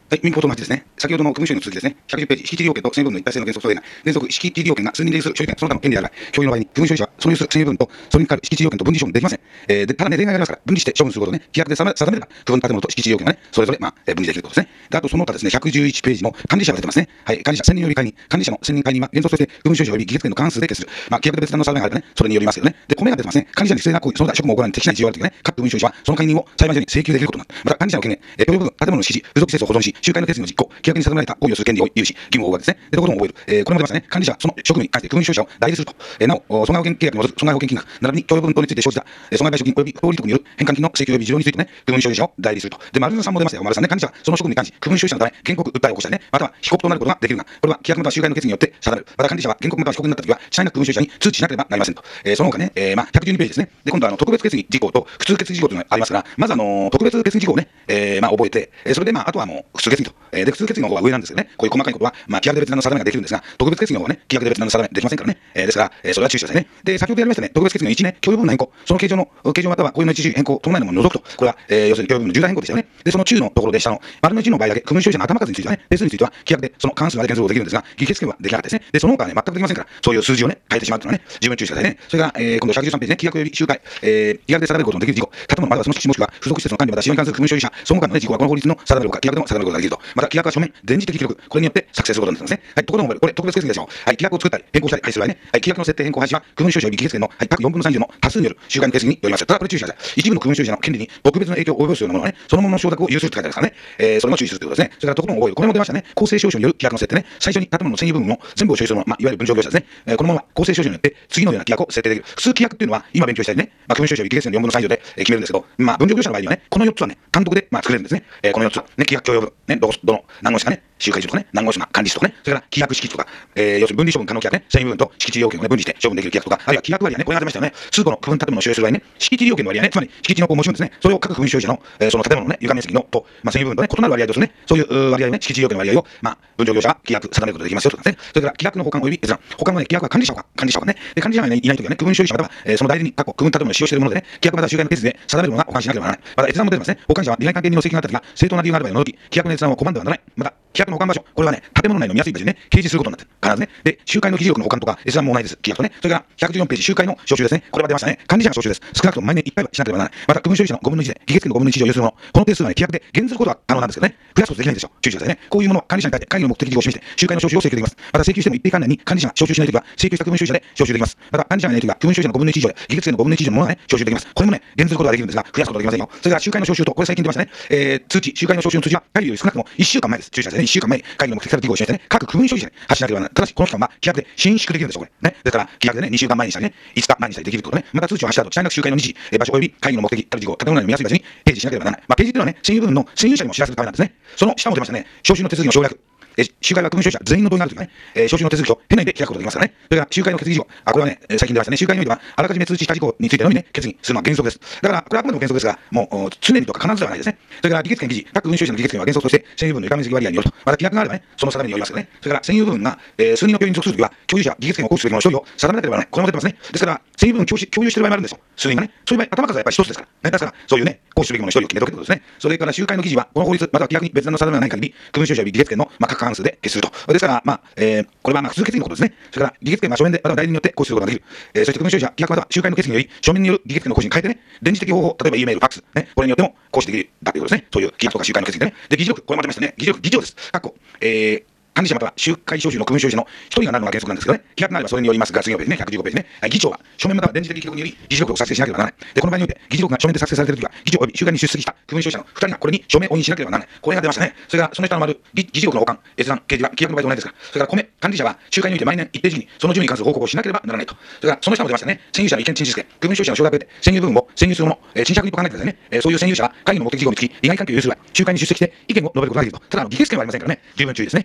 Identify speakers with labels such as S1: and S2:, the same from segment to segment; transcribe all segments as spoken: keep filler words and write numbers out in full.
S1: はい、民法との話ですね。先ほどの区分所有の続きですね。ひゃくじゅうページ、敷地利用権と占有分の一体性の原則とでない。原則、敷地利用権が数人で有する所有権、その他の権利である場合、共有の場合に、区分所有者はその有する占有分と、それに関わる敷地利用権と分離処分できません。えー、で、ただね、例外がありますから、分離して処分することをね、規約で定め定めれば、区分建物と敷地利用権がね、それぞれ、まあ、えー、分離できるということですね。で、あとその他ですね、ひゃくじゅういちページの管理者が出てますね。はい、管理者、選任より解任。管理者の選任解任は、原則として区分所有者より議決権の関数で決する。まあ、規約で別段の定めがあればね、それによりますけどね。で、米が出てますね。管理者に不正な行為、その他職務を行うに適しない事情があるときね、各区分所有者は、その解任を裁判所に請求できることになる。また、管理者の権限、えー、共用部分、建物の敷地、付属施設を保存し、集会の決議の実行、規約に定められた行為をする権利を有し、義務を負うわけですね。で、ところも覚える。えー、これも出ましたね。管理者はその職務に関して区分所有者を代理すると。えー、なお、損害保険契約に基づく損害保険金額、並びに共用部分等について生じた、えー、損害賠償金及び不法利得による返還金の請求及び事情についてね、区分所有者を代理すると。で、丸のさんも出ましたよ。丸さんね、管理者はその職務に関し、区分所有者のため、原告、訴えを起こしたりね、または被告となることができるが、これは規約または集会の決議によって定める。また管理者は原告または被告になったときは、地裁な区分所有者に通知しなければなりませんと。えー、その他ね、えー、まあ、ひゃくじゅうにページですね。で、今度はあの特別決議事項と普通決議事項というのがありますが、まずあの特別決議事項をね、えー、まあ覚えて、えー、それでまああとはもう普通決議と。えー、で、普通決議の方は上なんですけどね、こういう細かいことは、まあ、規約で別段の定めができるんですが、特別決議の方はね、規約で別段の定めできませんからね。えー、ですから、えー、それは注意してくださいね。で、先ほどやりましたね、特別決議のいちね、共有部分の変更、その形状の、形状またはこういうの一時変更、伴いのものを除くと。これは、えー、要するに共有部分の重大変更でしたよね。で、その中のところで下の、丸のいちの場合だけ、区分所有者の頭数についてはね、定数については、規約でその関数まで検索できるんですが、議決権はできなかったですね。で、その他はね、全くできませんから、そういう数字をね、変えてしまうというのはね、十分注意してくださいね。それから、えー、今度ひゃくじゅうさんページね、規約及び集会、えー、規約で定めることのできる事項、建物またはその敷地もしくは付属施設の管理または使用に関する区分所有者、その他のね、事項はこの法律の定めるほか、規約でも定めることができると。また、規約は書面、電磁的記録、これによって作成することになってますね。はい、ところもこれ、特別決議でしょう。はい、規約を作ったり、変更したり、廃止する場合ね、はい、規約の設定変更廃止は、区分所有者及び議決権の、はい、各よんぶんのさん以上の多数による集会の決議によります。ただ、これ注意してください。一部の区分所有者の権利に特別な影響を及ぼすようなものはね、そのものの承諾を有するって書いてありますからね。えー、それも注意するということですね。それから、ところも覚える。これも出ましたね。公正証書による規約の設定ね。最初に建物の占有部分を全部を所有するもの、まあ、いわゆる分譲業者ですね。えー、このまま公正証書によって次のような規約を設定できる。普通規約っていうのは、今勉強したりね、まあ、区分所有者及び議決権のよんぶんのさん以上で、えー、決めるんですけど、まあ、分譲業者の場合にはね、このよっつはね、単独で、まあ、作れるんですね。えー、このよっつは、ね、規約共用部、ね、どこ、どの、何号室かね、集会所とかね、何号室が管理室とかね、それから規約敷地とか、えー、要するに分離処分可能規約ね、占有部分と敷地要件をね、分離して処分できる規約とか、あるいは規約割合ね、これが出ましたよね。通行の区分建物を所有する場合ね、敷地利用権の割合ね、つまり敷地のこう持ち分ですね、それを各区分所有者の、えー、その建物のね、床面積のと、まあ、占有部分とね、異なる割合とするね、そういう割合をね、敷地利用権の割合を、まあ、分譲業者が規約定めることができますよとかですね。それから規約の保管及び閲覧。保管はね、規約は管理者が管理者がね、で管理者がいないときはね、区分所有者または、えー、その代理人、過去区分建物を使用しているものでね、規約または集会の決議で定めるものが保管しなければならない。また閲覧も出てますね。保管者は利害関係人の請求があったときは、正当な理由がある場合を除き、規約の閲覧を拒んではならない。また、規約の保管場所、これはね、建物内の見やすい場所にね、掲示することになってる。必ずね。で、集会の議事録の保管とか閲覧も同じです。規約とね。それからひゃくじゅうよんページ、集会の招集ですね。これは出ましたね。管理者が招集です。少なくとも毎年いっかいはしなければならない。また、区分所有者のごぶんのいちで、議決権のごぶんのいち以上を有するもの。この定数はね、規約で減ずることは可能なんですけどね。増やすことできないんでしょう。注意してくださいね。こういうものは管理者に対して会議の目的事項を示して、集会の招集を請求できます。また、請求しても一定間内に管理者が招集しないときは、請求した区分所有者で招集できます。また、管理者がいないときは、区分所有者のごぶんのいち以上で、議決権のごぶんのいち以上のものがね、招集できます。これもね、減ずることができるんですが、増やすことができませんよ。それから集会の招集と、これ最近出ましたね。えー、通知、集会の招集の通知は、会議より少なくともいっしゅうかんまえです。注意してくださいね。いっしゅうかんまえに会議の目的された議項を示してね、各区分所有者に発しなければならない。ただし、この期間は規約で伸縮できるんですよ、これ。ね。ですから、規約でね、にしゅうかんまえにしたりね、いつかまえにしたりできるってことね。また通知を発した後、地裁なく集会の日時、場所及び会議の目的、たる事項、建物内の見やすい場所にページしなければならない。まあ、ページっていうのはね、占有部分の占有者にも知らせるためなんですね。その下も出ましたね。招集の手続きの省略。えー、集会は区分所有者全員の同意があるときはね、えー、招集の手続きを経ないで開くことができますからね。それから集会の決議事項。あ、これはね、えー、最近出ましたね。集会においては、あらかじめ通知した事項についてのみね、決議するのは原則です。だから、これはあくまでも原則ですが、もう、常にとか必ずではないですね。それから、議決権議事、各区分所有者の議決権は原則として、占有分の床面積割合によると。また、規約があればね、その定めによりますよね。それから、占有分が、えー、数人の共有に属するときは、共有者、議決権を行使するべきものの処理を定めなければならない。これも出てますね。ですから、占有分共有共有している場合もあるんですよ。数人がね。そういう場合、頭数はやっぱり一つですから。ね、ですから、そういうね、行使するべきものの処理を決めとけということですね。それから、集会の議事は、この法律、または規約に別段の定めがない限り、区分所有者及び議決権の、まあ、各過半数で決すると。ですから、まあ、えー、これはまあ普通決議のことですね。それから、議決権は書面で、または代理人によって行使することができる。えー、そして区分所有者、規約または集会の決議により、書面による議決権の行使に変えてね、電磁的方法、例えば E メール、ファックス、ね、これによっても行使できるだということですね。そういう規約とか集会の決議でね。で、議事録、これも出ましたね。議事録、議長です。かっこ、えー、管理者または集会招集の区分所有者の一人がなるのが原則なんですけどね。規約があればそれによりますが、次のページね、ひゃくじゅうごページね。議長は書面または電磁的記録により議事録を作成しなければならない。で、この場合において、議事録が書面で作成されているときは、議長及び集会に出席した区分所有者の二人がこれに署名を印しなければならない。これが出ましたね。それからその下の丸、議事録の保管、閲覧、掲示は規約の場合と同じですから。それから米、管理者は集会において毎年一定時期にその順位に関する報告をしなければならないと。それからその下も出ましたね。占有者の意見陳述権、区分所有者の承諾を得て、占有部分を占有するもの、えー、賃借にと考えてくださいね。えー、そういう占有者は会議の目的事項につき、利害関係を有する場合、集会に出席して意見を述べることができると。ただ、あの議決権はありませんからね。十分注意ですね。その他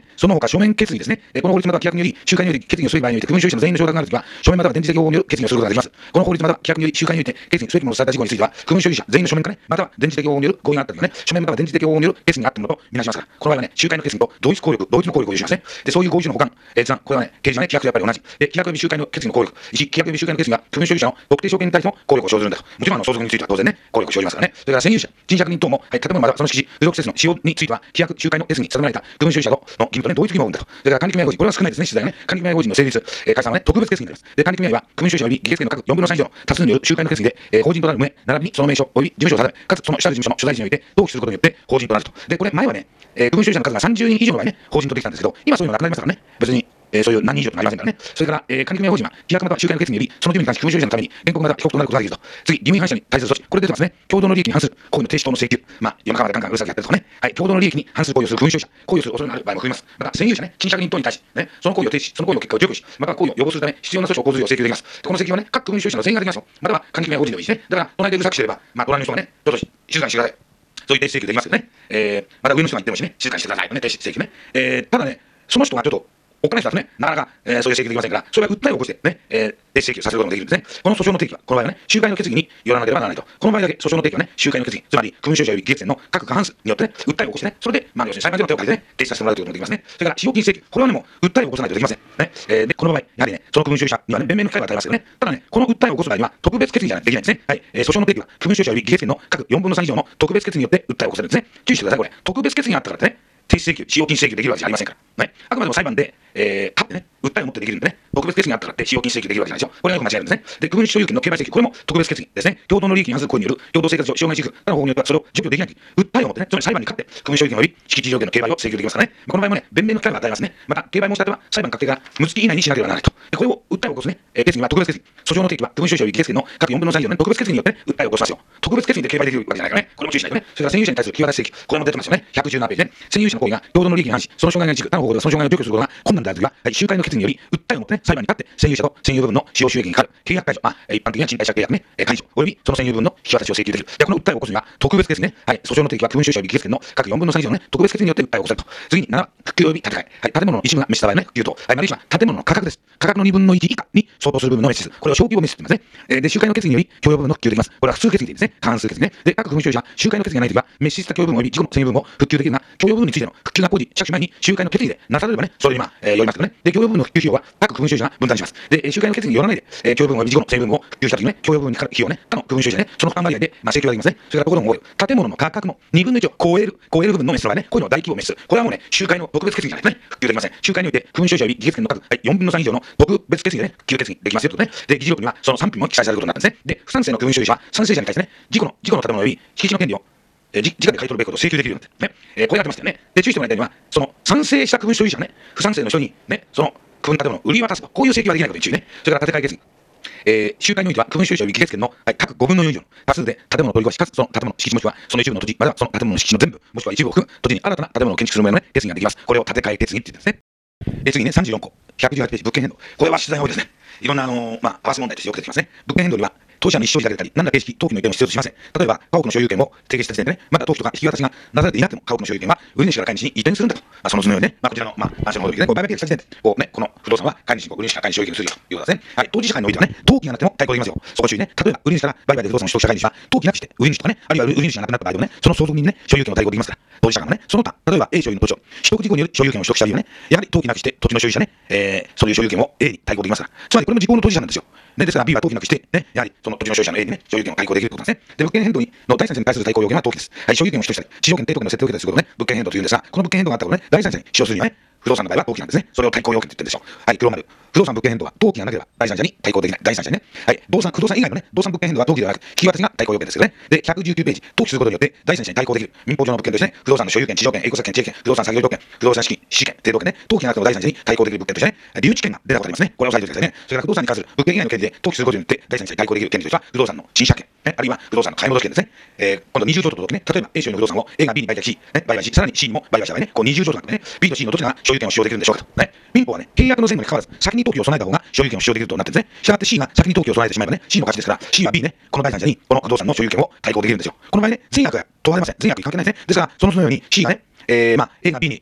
S1: 他書面決議ですね。この法律または規約により、集会により決議をする場合において、区分所有者の全員の承諾があるときは、書面または電磁的方法による決議をすることができます。この法律または規約により、集会において決議すべきものとされた事項については、区分所有者全員の書面かね、または電磁的方法による合意があったときはね、書面または電磁的方法による決議があったものとみなしますから、この場合はね、集会の決議と同一効力、同一の効力を有しますね。で、そういう合意書の補完、えー、つまりこれはね、刑事はね、規約とやっぱり同じ。で、規約及び集会の決議の効力、いち、規約及び集会の決議が区分所有者の特定証券に対しての効力を生ずるんだと。もちろんあの相続については当然ね、効力を生じますからね。それから占有者、賃借人等も、はい、建物またはその敷地、付属施設の使用については、規約、集会の決議に定められた区分所有者との義務とね、同一義務を生んだと。それから管理組合法人、これは少ないですね、次第ね。管理組合法人の成立、えー、解散はね、特別決議になります。で、管理組合は、区分所有者及び議決権の各よんぶんのさん以上の多数による集会の決議で、えー、法人となる旨、並びにその名称及び事務所を定め、かつその下る事務所の所在地において登記することによって法人となると。で、これ前はね、えー、区分所有者の数がさんじゅうにん以上の場合ね、法人とできたんですけど、今そういうのなくなりましたからね。別に。えー、そういう何人以上となりませんからね。それから、えー、管理組合法人は、規約または集会の決議により、その義務に関し区分所有者のために、原告または被告となることができると。次、義務違反者に対する措置。これ出てますね。共同の利益に反する行為の停止等の請求。まあ、夜中までガンガンうるさくやってるとかね。はい、共同の利益に反する行為をする区分所有者。行為をする恐れのある場合も含みます。また、占有者ね、賃借人等に対し、ね、その行為を停止し、その行為の結果を除去し、または行為を予防するため、必要な措置を講ずるよう請求できます。この請求はね、各区分所有者の全員ができますよ。または管理組合法人でもいいですね。だから、隣でうるさくしてれば、まあ、隣の人がね、ちょっと静かにしてください。そういう停止請求できますよね。えー、また上の人が言ってもいいしね、静かにしてくださいとね、停止請求ね。えー、ただね、その人がちょっと、お金人だとね、なかなか、えー、そういう請求できませんから、それは訴えを起こしてね、えー、停止請求させることもできるんですね。この訴訟の提起は、この場合はね、集会の決議によらなければならないと。この場合だけ訴訟の提起はね、集会の決議、つまり、区分所有者及び議決権の各過半数によってね、訴えを起こしてね、それで、まあ、要するに裁判所の手を借りてね、停止させてもらうということもできますね。それから、使用金請求、これはね、もう、訴えを起こさないとできません。ね、えー、で、この場合、やはりね、その区分所有者にはね、弁明の機会が与えますよね。ただね、この訴えを起こす場合には、特別決議じゃないとできないんですね。はい、えー、訴訟の提起は、区分所有者及び議決権の各よんぶんのさん以上の特別決議によって訴えを起こせるんですね。注意してください、これ。特別決議があったからってね、停止請求、使用金請求できるわけじゃありませんから。ね。あくまでも裁判で、えー、勝ってね、訴えを持ってできるんでね、特別決議があったからって使用金請求できるわけじゃないですよ。これがよく間違えるんですね。で、区分所有権の競売請求、これも特別決議ですね。共同の利益に反する行為による共同生活上、障害請求、他の法によってはそれを除去できないという訴えを持ってね、つまり裁判に勝って、区分所有権及び敷地条件の競売を請求できますからね。この場合もね、弁明の機会が与えますね。また、競売申し立ては裁判確定からむつき以内にしなければならないと。で、これを訴えを起こすね、えー、決議は特別決議。訴訟の提起は区分所有者及び議決権の各よんぶんのさん以上の、ね、特別決議によって、ね、訴えを起こしますよ。特別決議で競売できるわけじゃないからね。これも注意しないとね。それから占有者に対する際立ち請求、これも出てますよね。ひゃくじゅうななページで、ね、占有者の行為が共同の利益に反し、その障害が一部、他の方法ではその障害を除去することが困難であるときは、はい、集会の決議により訴えを持って、ね、裁判に勝って占有者と占有部分の使用収益にかかる契約解除、まあ、一般的な賃貸借契約ね、えー、解除およびその占有分の引き渡しを請求できる。で、この訴えを起こすには特別決議ね、はい、訴訟の提起は区分所有者及び議決権の各よんぶんのさん以上のね、特別決議によって訴えを起こせると。次になな、復旧及び建て替え、はい、建物の一部が滅した場合ね、復旧と、はい、またいちは建物の価格です。価格のにぶんのいち以下に相当する部分の滅失、これを小規模滅失と言いますね。えー、で、集会の決議により共用部分の復旧できます。これは普通決議でいいですね。過半数決議ね。で、各区分所有者は集会の決議がないときは滅失した共用分及び事故の占有分を復旧できるが、共用部分についての復旧が工事着手前に集会の決議でなされればね、それにまあ、えー、よりますけどね。で、共用部分の復旧費用は各区分所有者が分担します。で、集会の決議によらないで、えー、共用分及び事故の占有分を復旧したときにね、共用部分にかかる費用ね、他の区分所有者ね、その負担割合で、まあ、請求ができますね。それからここでも覚える。建物の価格のにぶんのいちを超える、超える部分の滅失の場合ね、こういうのを大規模滅失。これはもうね、集会の特別決議じゃないとね、復旧できません。集会において区分所有者及び議決権の各、はい、よんぶんのさん以上の特別決議でね、復旧決議できますよとね。で、議事録にはその賛否も記載されることになったんですね。で、不賛成の区分所有者は賛成者に対してね、事故の、事故の建物及び敷地の権利をえー、直で買い取るべきことを請求できるようになって、ねえー、これやってましたよね。で、注意してもらいたいのは、その賛成した区分所有者ね、不賛成の人に、ね、その区分建物を売り渡すと、こういう請求はできないことに注意ね。それから建て替え決議。えー、集会においては、区分所有者及び議決権の、はい、各ごぶんのよん以上の多数で建物を取り壊し、かつその建物の敷地もしくはその一部の土地、またはその建物の敷地の全部、もしくは一部を含む土地に新たな建物を建築する旨の、ね、決議ができます。これを建て替え決議って言うんですね。えー、次ね、さんじゅうよんこ、ひゃくじゅうはちページ、物件変動。これは出題多いですね。いろんな、あのー、まあ、合わせ問題としてよく出てきますね。物件変動には、当事者の意思表示だけだったり、何ら形式、登記の意見を必要としません。例えば、家屋の所有権を提起した時点でね、まだ登記とか引き渡しがなされていなくても、家屋の所有権は売り主から買い主に移転するんだと。まあ、その図のようにね、まあ、こちらの、まあ、マンションの方でね、こう売買契約した時点で、こうね、この不動産は買い主に売り主から買い主所有権をするということですね。はい、当事者会においてはね、登記がなくても対抗できますよ。そこ注意ね。例えば、売り主から売買で不動産を取得した買い主は、登記なくして、売り主とかね、あるいは売り主がなくなった場合でもね、その相続人にね、所有権を対抗できますから、当事者がね、その他、例えば A 所有の土地を取得事項による所有権を取得した理由はね、やはり登記なくして土地の所有者ね、えー、そういう所有権を A に対抗できますから、つまりこれも時効の当事者なんですよ。ね、ですから B は登記なくして、ね、やはりその土地の所有者の A にね、所有権を対抗できるということですね。で、物件変動にの第三者に対する対抗要件は登記です。はい、所有権を主張したり、地上権、抵当権の設定を受けたりすることをね、物件変動というんですが、この物件変動があったことね、第三者に主張するにはね、不動産の場合は登記なんですね。それを対抗要件って言ってるんでしょう。はい、黒丸。不動産物件変動は登記がなければ第三者に対抗できない。第三者にね。はい。動産、不動産以外のね、動産物件変動は登記ではなく、引き渡しが対抗要件ですよね。で、ひゃくじゅうきゅうページ、登記することによって第三者に対抗できる民法上の物件としてね、不動産の所有権、地上権、永久権、地営権、不動産作業条件、不動産資金、資権、抵当権ね、登記がなくても第三者に対抗できる物件としてね、留置権が出たことありますね。これを押さえておいてくださいね。それから不動産に関する物件以外の権利で登記することによって第三者に対抗できる権利としては、不動産の賃借権、ね、あるいは不動産の買い戻し権ですね。えー、今度二重譲渡とね、例えば A 所有の不動産を A が B に売却し、ね、売買し、さらに C にも売買した場合ね、こう二重譲渡なんでね、B と C のどちらが所有権を使用できるんでしょうかと。ね、民法はね、契約の前後に関わらず、先に登記を備えた方が所有権を使用できるとなってるんですね。したがって C が先に登記を備えてしまえばね、C の勝ちですから、C は B ね、この第三者にこの不動産の所有権を対抗できるんですよ。この場合ね、善悪は問われません。善悪に関係ないですね。ですから、そのそのように C がね、えー、まあ A が B に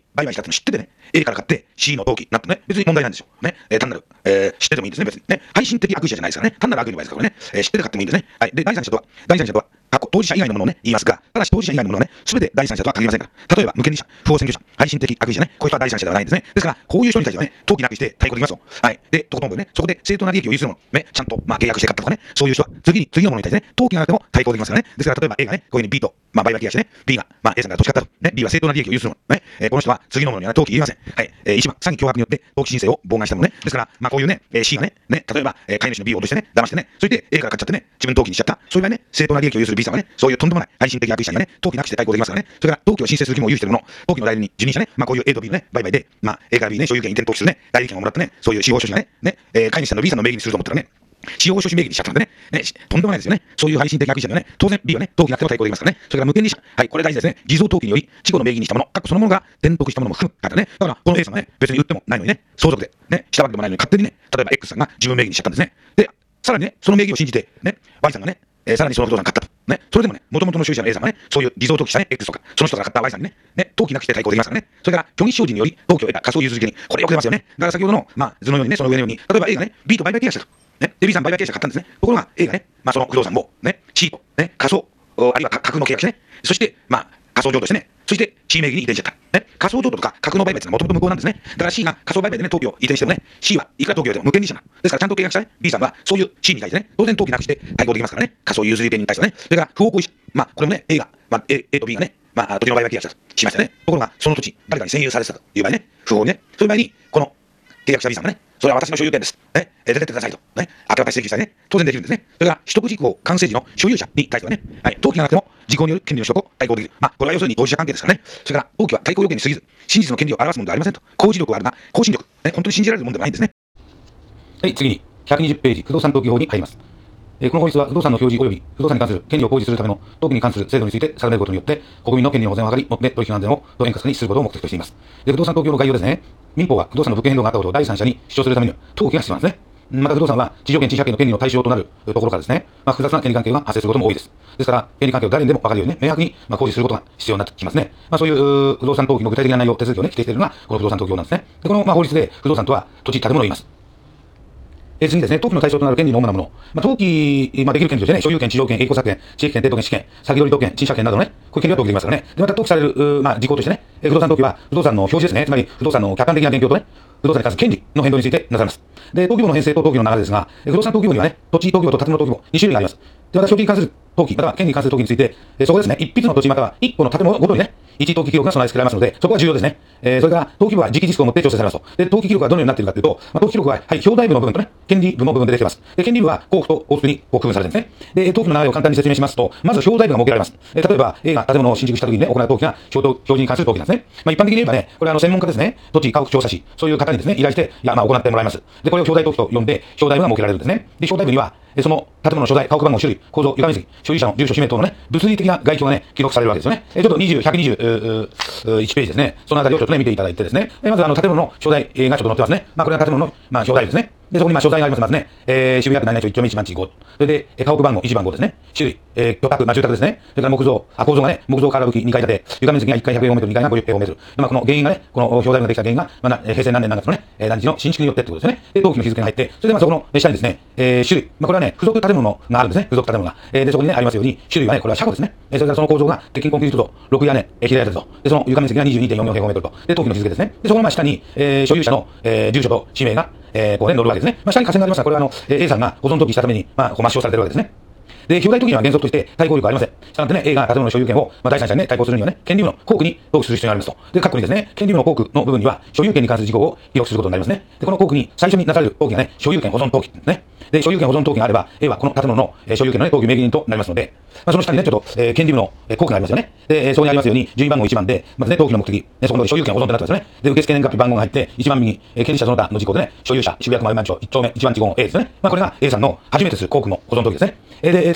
S1: 売買したっての知っててね、A から買って C の登記になったね、別に問題ないんですよ。ね、えー、単なる、えー、知っててもいいんですね、別にね。配信的悪意者じゃないですからね。単なる悪意の場合ですからね。えー、知ってて買ってもいいんですね。はい。で、第三者とは、第三者とは、過去当事者以外のものをね、言いますが、ただし当事者以外のものはね、すべて第三者とは限りませんから。例えば、無権利者、不法占拠者、配信的悪意者ね、こういう人は第三者ではないんですね。ですから、こういう人に対してはね、登記なくして対抗できますよ。はい。で、とことんぶね、そこで正当な利益を有するもの、ね、ちゃんと、まあ、契約して買ったとかね、そういう人は、次に、次のものに対してね、登記がなくても対抗できますからね。ですから、例えば A がね、こういうふうに B と、まあ、売買契約してね、B が、まあ、A さんから土地買ったと。ね、B は正当な利益を有するもの。ね、えー、この人は次のものには、ね、登記いりません。はい。えー、一番、詐欺脅迫によって登記申請を妨害したものね。ですから、まあ、こういうね、えー、C がね、ね、例えば、えー、飼い主の B を脅してね、騙してね、それで A から買っちゃってね、自分登記にしちゃった。そういう場合ね、正当な利益を有する B さんはね、そういうとんでもない配信的悪意者にはね、登記なくして対抗できますからね。それから登記を申請する義務を有しているもの、登記の代理人、受任者ね、まあこういう A と B のね、売買で、まあ A から B ね、所有権移転登記するね、代理権をもらったね、そういう司法書士がね、ね、えー、飼い主さんの B さんの名義にすると思ったらね、司法書士名義にしちゃったんでね、ね、とんでもないですよね。そういう配信的悪意者にはね、当然 B はね、登記なくても対抗できますからね。それから無権利者。はい、これ大事ですね。偽造登記により、事後の名義にしたもの、各そのものが転得したものも含むからね。だから、この A さんはね、別に売ってもないのにね、相続で、ね、したわけでもないのに勝手にね、例えば X さんが自分名義にしちゃったんですね。で、さらにね、その名義を信じて、ね、Y さんがね、えー、さらにその不動産買ったと。ね、それでもね、元々の所有者の A さんがね、そういう偽造登記したね、X とか、その人が買った Y さんにね、ね、登記なくして対抗できますからね。それから、虚偽証人により、登記を得た仮想融通権に、これよく出ますよね。だから先ほどの、まあ、図のようにね、その上のように、例えば A がね、B と売買契約したと。ね、で、B さん売買契約者買ったんですね。ところが A がね、まあ、その不動産を、ね、C と、ね、仮想、あるいは架空の契約してね、そして、まあ、仮想譲渡してね、そして C 名義に移転しちゃった。ね、仮想譲渡とか架空の売買ってのはもともと無効なんですね。だから C が仮想売買でね、登記を移転してもね、C はいくら登記をしても無権利者なの。ですからちゃんと契約したね、B さんはそういう C に対してね、当然登記なくして対抗できますからね、仮想譲り手に対してはね、それから不法行為者、まあ、これもね、A が、まあ、A, A と B がね、まあ、土地の売買契約したとしましたね。ところが、その土地、誰かに占有されてたという場合ね、不法にね、そういう場合に、この契約した B さんがね、それは私の所有権です。ね、出てってくださいと。ね、明け渡し請求したりね、当然できるんですね。それから、取得時効完成時の所有者に対してはね、はい、登記がなくても、時効による権利の取得を対抗できる。まあ、これは要するに当事者関係ですからね。それから、登記は対抗要件に過ぎず、真実の権利を表すものではありませんと。公示力はあるが、公信力、ね、本当に信じられるものではないんですね。
S2: はい、次に、ひゃくにじゅっページ、不動産登記法に入ります。えー、この法律は、不動産の表示及び不動産に関する権利を公示するための登記に関する制度について定めることによって、国民の権利の保全を図り、もって取引の安全を円滑にすることを目的としています。で、不動産登記法の概要ですね。民法は不動産の物件変動があったことを第三者に主張するためには、登記が必要なんですね。また不動産は地上権、地下権の権利の対象となるところからですね、まあ、複雑な権利関係が発生することも多いです。ですから、権利関係を誰にでも分かるようにね、明白に、まあ、公示することが必要になってきますね。まあ、そういう不動産登記の具体的な内容、手続きをね、規定しているのが、この不動産登記法なんですね。で、この、まあ、法律で不動産とは土地、建物を言います。え次にですね、登記の対象となる権利の主なもの。まあ、登記、まあ、できる権利としてね、所有権、地上権、営業作権、地域権、抵当権、私権、先取り特権、賃借権などのね、こういう権利が登記できますからね。で、また登記される、まあ、事項としてね、不動産登記は不動産の表示ですね。つまり、不動産の客観的な現況とね、不動産に関する権利の変動についてなされます。で、登記簿の編成と登記の流れですが、不動産登記簿にはね、土地登記簿と建物登記簿、に種類があります。で、また、所有に関する登記、または権利に関する登記について、えそこですね、一筆の土地または一個の建物ごとにね、一登記記録が備え付けられますので、そこは重要ですね。えー、それから、登記簿は直々スを持って調整されますと。で、登記記録はどのようになっているかというと、まあ、登記記録は、はい、表題部の部分とね、権利部の部分でできています。で、権利部は、交付と交付にこう区分されてるんですね。で、登記の流れを簡単に説明しますと、まず表題部が設けられます。えー、例えば、A が建物を新築した時にね、行う登記が表表示に関する登記なんですね。まあ、一般的に言えばね、これはあの、専門家ですね、土地家屋調査士、そういう方にですね、依頼して、いや、まあ、行ってもらいます。で、これを表題登記と呼んで、表題部が設けられるんですね。で、表題部には、その建物の所在、家屋番号、種類、構造、床面積、所有者の住所、氏名等のね、物理的な概況がね、記録されるわけですよね。え、ちょっとにじゅう、ひゃくにじゅういちページですね。そのあたりをちょっとね、見ていただいてですね。まずあの、建物の所在がちょっと載ってますね。まあ、これは建物の、まあ、所在ですね。で、そこにまあ、所在があります。まずね、えー、渋谷区何々町いっ丁目いち番地ご。それで、えー、家屋番号いち番号ですね。種類、えー、居宅、まあ、住宅ですね。それから木造、あ、構造がね、木造から武器にかい建て、床面積がいっかいひゃく平方メートル、にかいがごじゅう平方メートル。まあ、この原因がね、この表題ができた原因が、まあ、平成何年何月のね、えー、何日の新築によってってことですね。で、登記の日付が入って、それでまあ、そこの下にですね、えー、種類、まあ、これはね、付属建物があるんですね。付属建物が。えー、で、そこにね、ありますように、種類はね、これは車庫ですね。えー、それからその構造が、鉄筋コンクリートと、ろく屋根、えー、平屋建てと。で、その床面積が にじゅうにてんよんよん平方メートルと。で、登記の日付ですね。で、そこのまあ下に、えー、所有者の、えー、住所と氏名が、えー、こうね、載るわけですね。まあ、下に下線がありますが、これはあの、えー、A さんが保存登記したために、まあ、こう抹消されてるわけですね。で、表題登記には原則として対抗力はありません。したがってね、A が建物の所有権を、まあ、第三者にね、対抗するにはね、権利部の公区に登記する必要がありますと。で、括弧にですね、権利部の公区の部分には、所有権に関する事項を記録することになりますね。で、この公区に最初になされる登記がね、所有権保存登記ですね。で、所有権保存登記があれば、A はこの建物の、えー、所有権のね、登記名義人となりますので、まあ、その下にね、ちょっと、えー、権利部の、えー、公区がありますよね。で、えー、そこにありますように、順位番号いちばんで、まずね、登記の目的、ね、そこの所有権保存となってますね。で、受付年月日番号が入って、いちばん右に、えー、権利者その他の事項でね、所有者、渋谷区丸万町いっ丁目いち番地ごの A ですね。まあ、これが A さんの初めてする公区の保存登記ですね。えー、で、次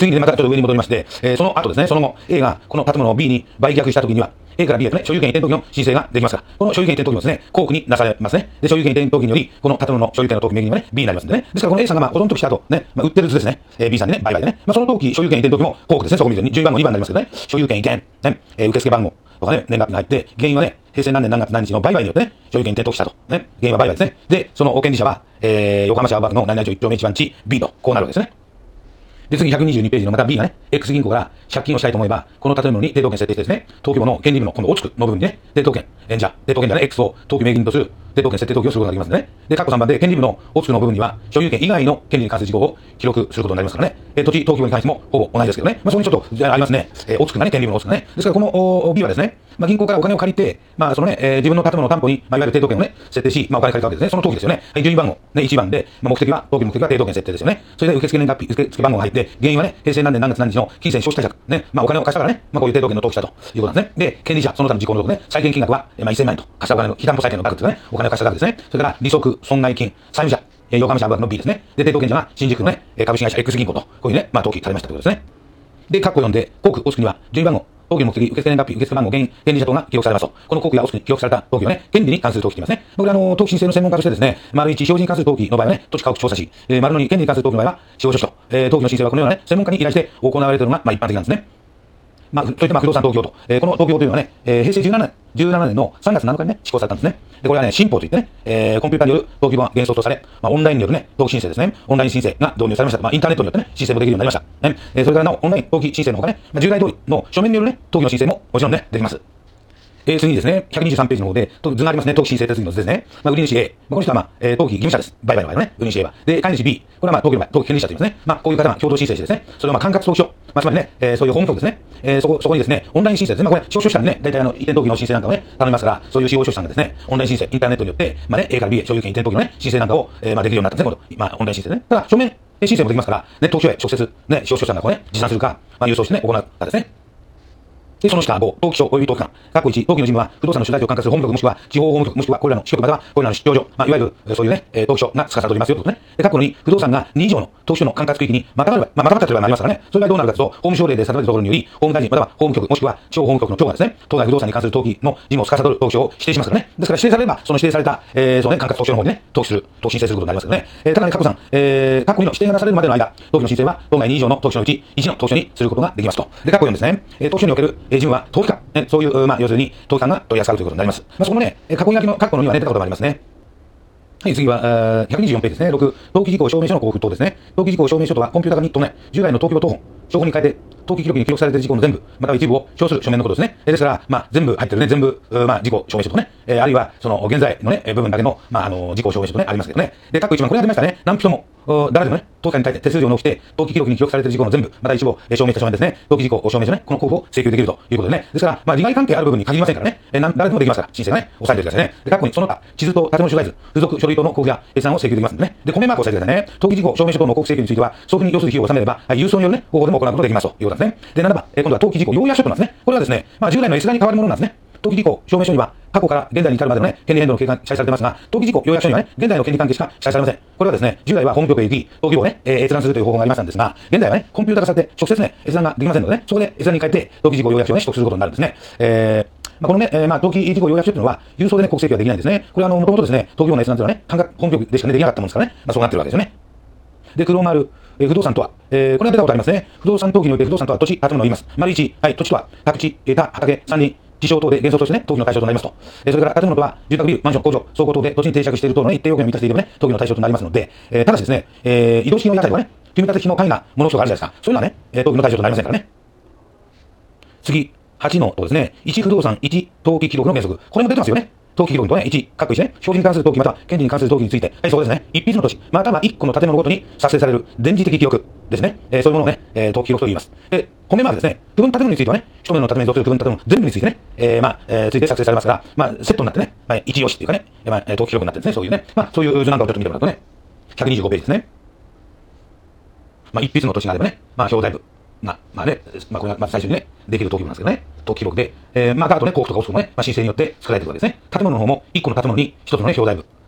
S2: 次にね、またちょっと上に戻りまして、えー、その後ですね、その後、A がこの建物を B に売却したときには、A から B へとね、所有権移転登記の申請ができますから、この所有権移転登記もですね、公庫になされますね。で、所有権移転登記により、この建物の所有権の登記名義はね、B になりますんでね。ですから、この A さんがまあ、保存登記した後、ね、まあ、売ってる図ですね、えー、B さんにね、売買でね、まあ、その登記、所有権移転登記も公庫ですね、そこ見るように、順番号にばんになりますけどね、所有権移転、ね、えー、受付番号とかね、年月が入って、原因はね、平成何年何月何日の売買によってね、所有権移転登記したと。ね、原因は売買ですね。で、その権利者は、えー、横浜市青葉区の何々町いっ丁目いち番地 B と、こうなるわけですね。で、次ひゃくにじゅうにページのまた B がね、X 銀行から借金をしたいと思えば、この建物に抵当権設定してですね、登記簿の権利部の、このおつくの部分にね、抵当権、えー、じゃあ、抵当権ではね、X を登記名義人とする、抵当権設定登記をすることができますんでね。で、括弧さんばんで、権利部のおつくの部分には、所有権以外の権利に関する事項を記録することになりますからね。えー、土地登記簿に関しても、ほぼ同じですけどね。まあ、そこにちょっと、じゃあ、ありますね。えー、おつくがね、権利部のおつくがね。ですから、この B はですね、まあ、銀行からお金を借りて、まあ、そのね、えー、自分の建物の担保に、まあ、いわゆる抵当権をね、設定し、まあ、お金借りたわけですね。その登記ですよね。はい、順位番号、ね、いちばんで、まあ、目的は、登記目的は抵当権設定ですよね。それで受付年月日、受付番号が入って、原因はね、平成何年何月何日の金銭消費貸借、ね、まあ、お金を貸したからね、まあ、こういう抵当権の登記したということなんですね。で、権利者、その他の事項のところね、債権金額は、まあ、せんまん円と、貸したお金の、被担保債権の額ですね、お金を貸した額ですね。それから、利息、損害金、債務者、えー、横浜市青葉区の B ですね。で、抵当権者が新宿のね、株式会社 X 銀行と、こういうね、まあ、登記されましたということですね。で、括弧よんで、公区、おつくには、順位番号、登記の目的、受付年月日、受付番号、権利者等が記録されますと。この公区やおつくに記録された登記はね、権利に関する登記と言いますね。僕ら、あの、登記申請の専門家としてですね、丸いち、表示に関する登記の場合はね、土地家屋調査士、えー、丸のに、権利に関する登記の場合は、司法書士と、えー、登記の申請はこのようなね、専門家に依頼して行われているのが、まあ、一般的なんですね。まあ、そういったまあ不動産登記法と、えー、この登記法というのはね、えー、平成じゅうななねん、じゅうななねんのさんがつなのかにね、施行されたんですね。で、これはね、新法といってね、えー、コンピューターによる登記法が原則とされ、まあ、オンラインによるね、登記申請ですね、オンライン申請が導入されました。まあ、インターネットによってね、申請もできるようになりました。ね、えー、それからなお、オンライン登記申請のほかね、まあ、従来通りの書面によるね、登記の申請ももちろんね、できます。えー、次にですね、ひゃくにじゅうさんページの方で、図がありますね、登記申請手続きの図ですね。まあ、売り主 A。まあ、この人はまあ、えー、登記義務者です。売買の場合はね、売り主 A は。で、買い主 B。これはまあ、登記の場合、登記権利者と言いますね。まあ、こういう方が共同申請してですね、それをまあ、管轄登記書。まあ、つまりね、えー、そういう法務局ですね。えー、そこ、そこにですね、オンライン申請ですね。まあ、これ、司法書士さんにね、大体あの、移転登記の申請なんかをね、頼みますから、そういう司法書士さんがですね、オンライン申請、インターネットによって、まあね、A から B へ所有権移転登記のね、申請なんかを、えー、まあ、できるようになったんですね。この、まあ、オンライン申請ね。ただ、書面申請もできますから、ね、登記書へ直接、ね、司法書士さんがこうね、持参するか、まあ、郵送してね、行ったですね。で、その下、ご、登記書及び登記官。括弧いち、登記の事務は、不動産の主体を管轄する法務局もしくは、地方法務局もしくは、これらの支局または、これらの出張所、まあ、いわゆる、そういうね、えー、登記書が司っておりますよ、ということね。で、括弧のに、不動産がに以上の登記書の管轄区域にまたがる場合、まあ、またがったという場合もありますからね。それがどうなるかというと、法務省令で定めるところにより、法務大臣または法務局もしくは、地方法務局の長がですね、当該不動産に関する登記の事務を司る登記書を指定しますからね。ですから、指定されれば、その指定された、えー、そのね、管轄登記書の方にね、登記する、登記申請することになりますよね。えー、ただね、括弧さん、えー、括弧にの指定がなされるまでの間、登記の申請は、当該に以上の登記書のうち、いちの登記書にすることができますと。で、括弧よんですね。えー、登記書における、えー、事務は、登記官、ね、そういう、まあ、要するに、登記官が取り扱うということになります。まあ、そこのね、囲い書きの括弧のにはね、出たこともありますね。はい、次は、ひゃくにじゅうよんページですね。ろく、登記事項証明書の交付等ですね。登記事項証明書とは、コンピューター化に伴い、従来の登記簿等本、証拠に変えて、登記記録に記録されている事項の全部、または一部を表する書面のことですね。えですから、まあ、全部入ってるね、全部、まあ、事項証明書とね、えー、あるいは、その、現在のね、部分だけの、まあ、あの、事項証明書とね、ありますけどね。で、括弧いち番、これが出ましたね。何人も、誰でもね、登記官に対して手数料を納付して、登記記録に記録されている事項の全部、また一部を証明した書面ですね。登記事項証明書ね、この交付を請求できるということでね。ですから、まあ、利害関係ある部分に限りませんからね。えー、誰でもできますから、申請がね、押さえておいてくださいね。で、括弧にその他、地図と建物所在図、付属書類等の交付や閲覧を請求できますんでね。で、米マークを押さえてくださいね。登記事項証明書等の交付請求については、送付に要する費用を納めれば、郵送によるね、方法でも行うことができますということですね。で、ななばん、えー、今度は登記事項要約書となんですね。これはですね、まあ、従来の閲覧に代わるものなんですね。登記事項証明書には、過去から現在に至るまでのね、権利変動の経過が記載されてますが、登記事項要約書にはね、現在の権利関係しか記載されません。これはですね、従来は法務局へ行き、登記簿をね、えー、閲覧するという方法がありましたんですが、現在はね、コンピューター化されて直接ね、閲覧ができませんのでね、そこで閲覧に変えて、登記事項要約書をね、取得することになるんですね。えーまあ、このね、えー、まあ、登記事項要約書というのは、郵送でね、国請求はできないんですね。これはあの、もともとですね、登記簿の閲覧というのはね、管轄本局でしかね、できなかったものですからね、まあ、そうなってるわけですよね。で、黒丸、えー、不動産とは、えー、これは出たことありますね。不動産登記において不動産とは土地、建物を言います。丸一、はい、土地とは、宅地、田、畑、山林、地上等で原則としてね、登記の対象となりますと。えー、それから建物とは、住宅ビル、マンション、工場、倉庫等で土地に定着している等の、ね、一定要件を満たしていればね、登記の対象となりますので、えー、ただしですね、えー、移動式の屋台とかね、組み立て式の簡易な物事があるじゃないですか。そういうのはね、えー、登記の対象となりませんからね。次、はちのとですね、いち不動産、いち登記記録の原則。これも出てますよね。登記記録とね、いち、各いちね、表示に関する登記または権利に関する登記について、はい、そうですね。一筆の土地、または一個の建物ごとに作成される電磁的記録ですね。えー、そういうものをね、えー、登記記録と言います。で、米マークですね。部分建物についてはね、一目の建物に属する部分建物全部についてね、えー、まあ、えー、ついて作成されますが、まあ、セットになってね、まあ、一押しっていうかね、まあ、登記記録になってるんですね。そういうね、まあ、そういう図なんかをちょっと見てもらうとね、ひゃくにじゅうごページですね。まあ、一筆の土地があればね、まあ、表題部。まあ、まあね、まあ、これがまず最初にね、できる登記簿なんですけどね、登記記録で、えー、まあ、あとね、交付とか押すとかね、まあ、申請によって作られているわけですね。建物の方も、一個の建物に一つのね、表題部、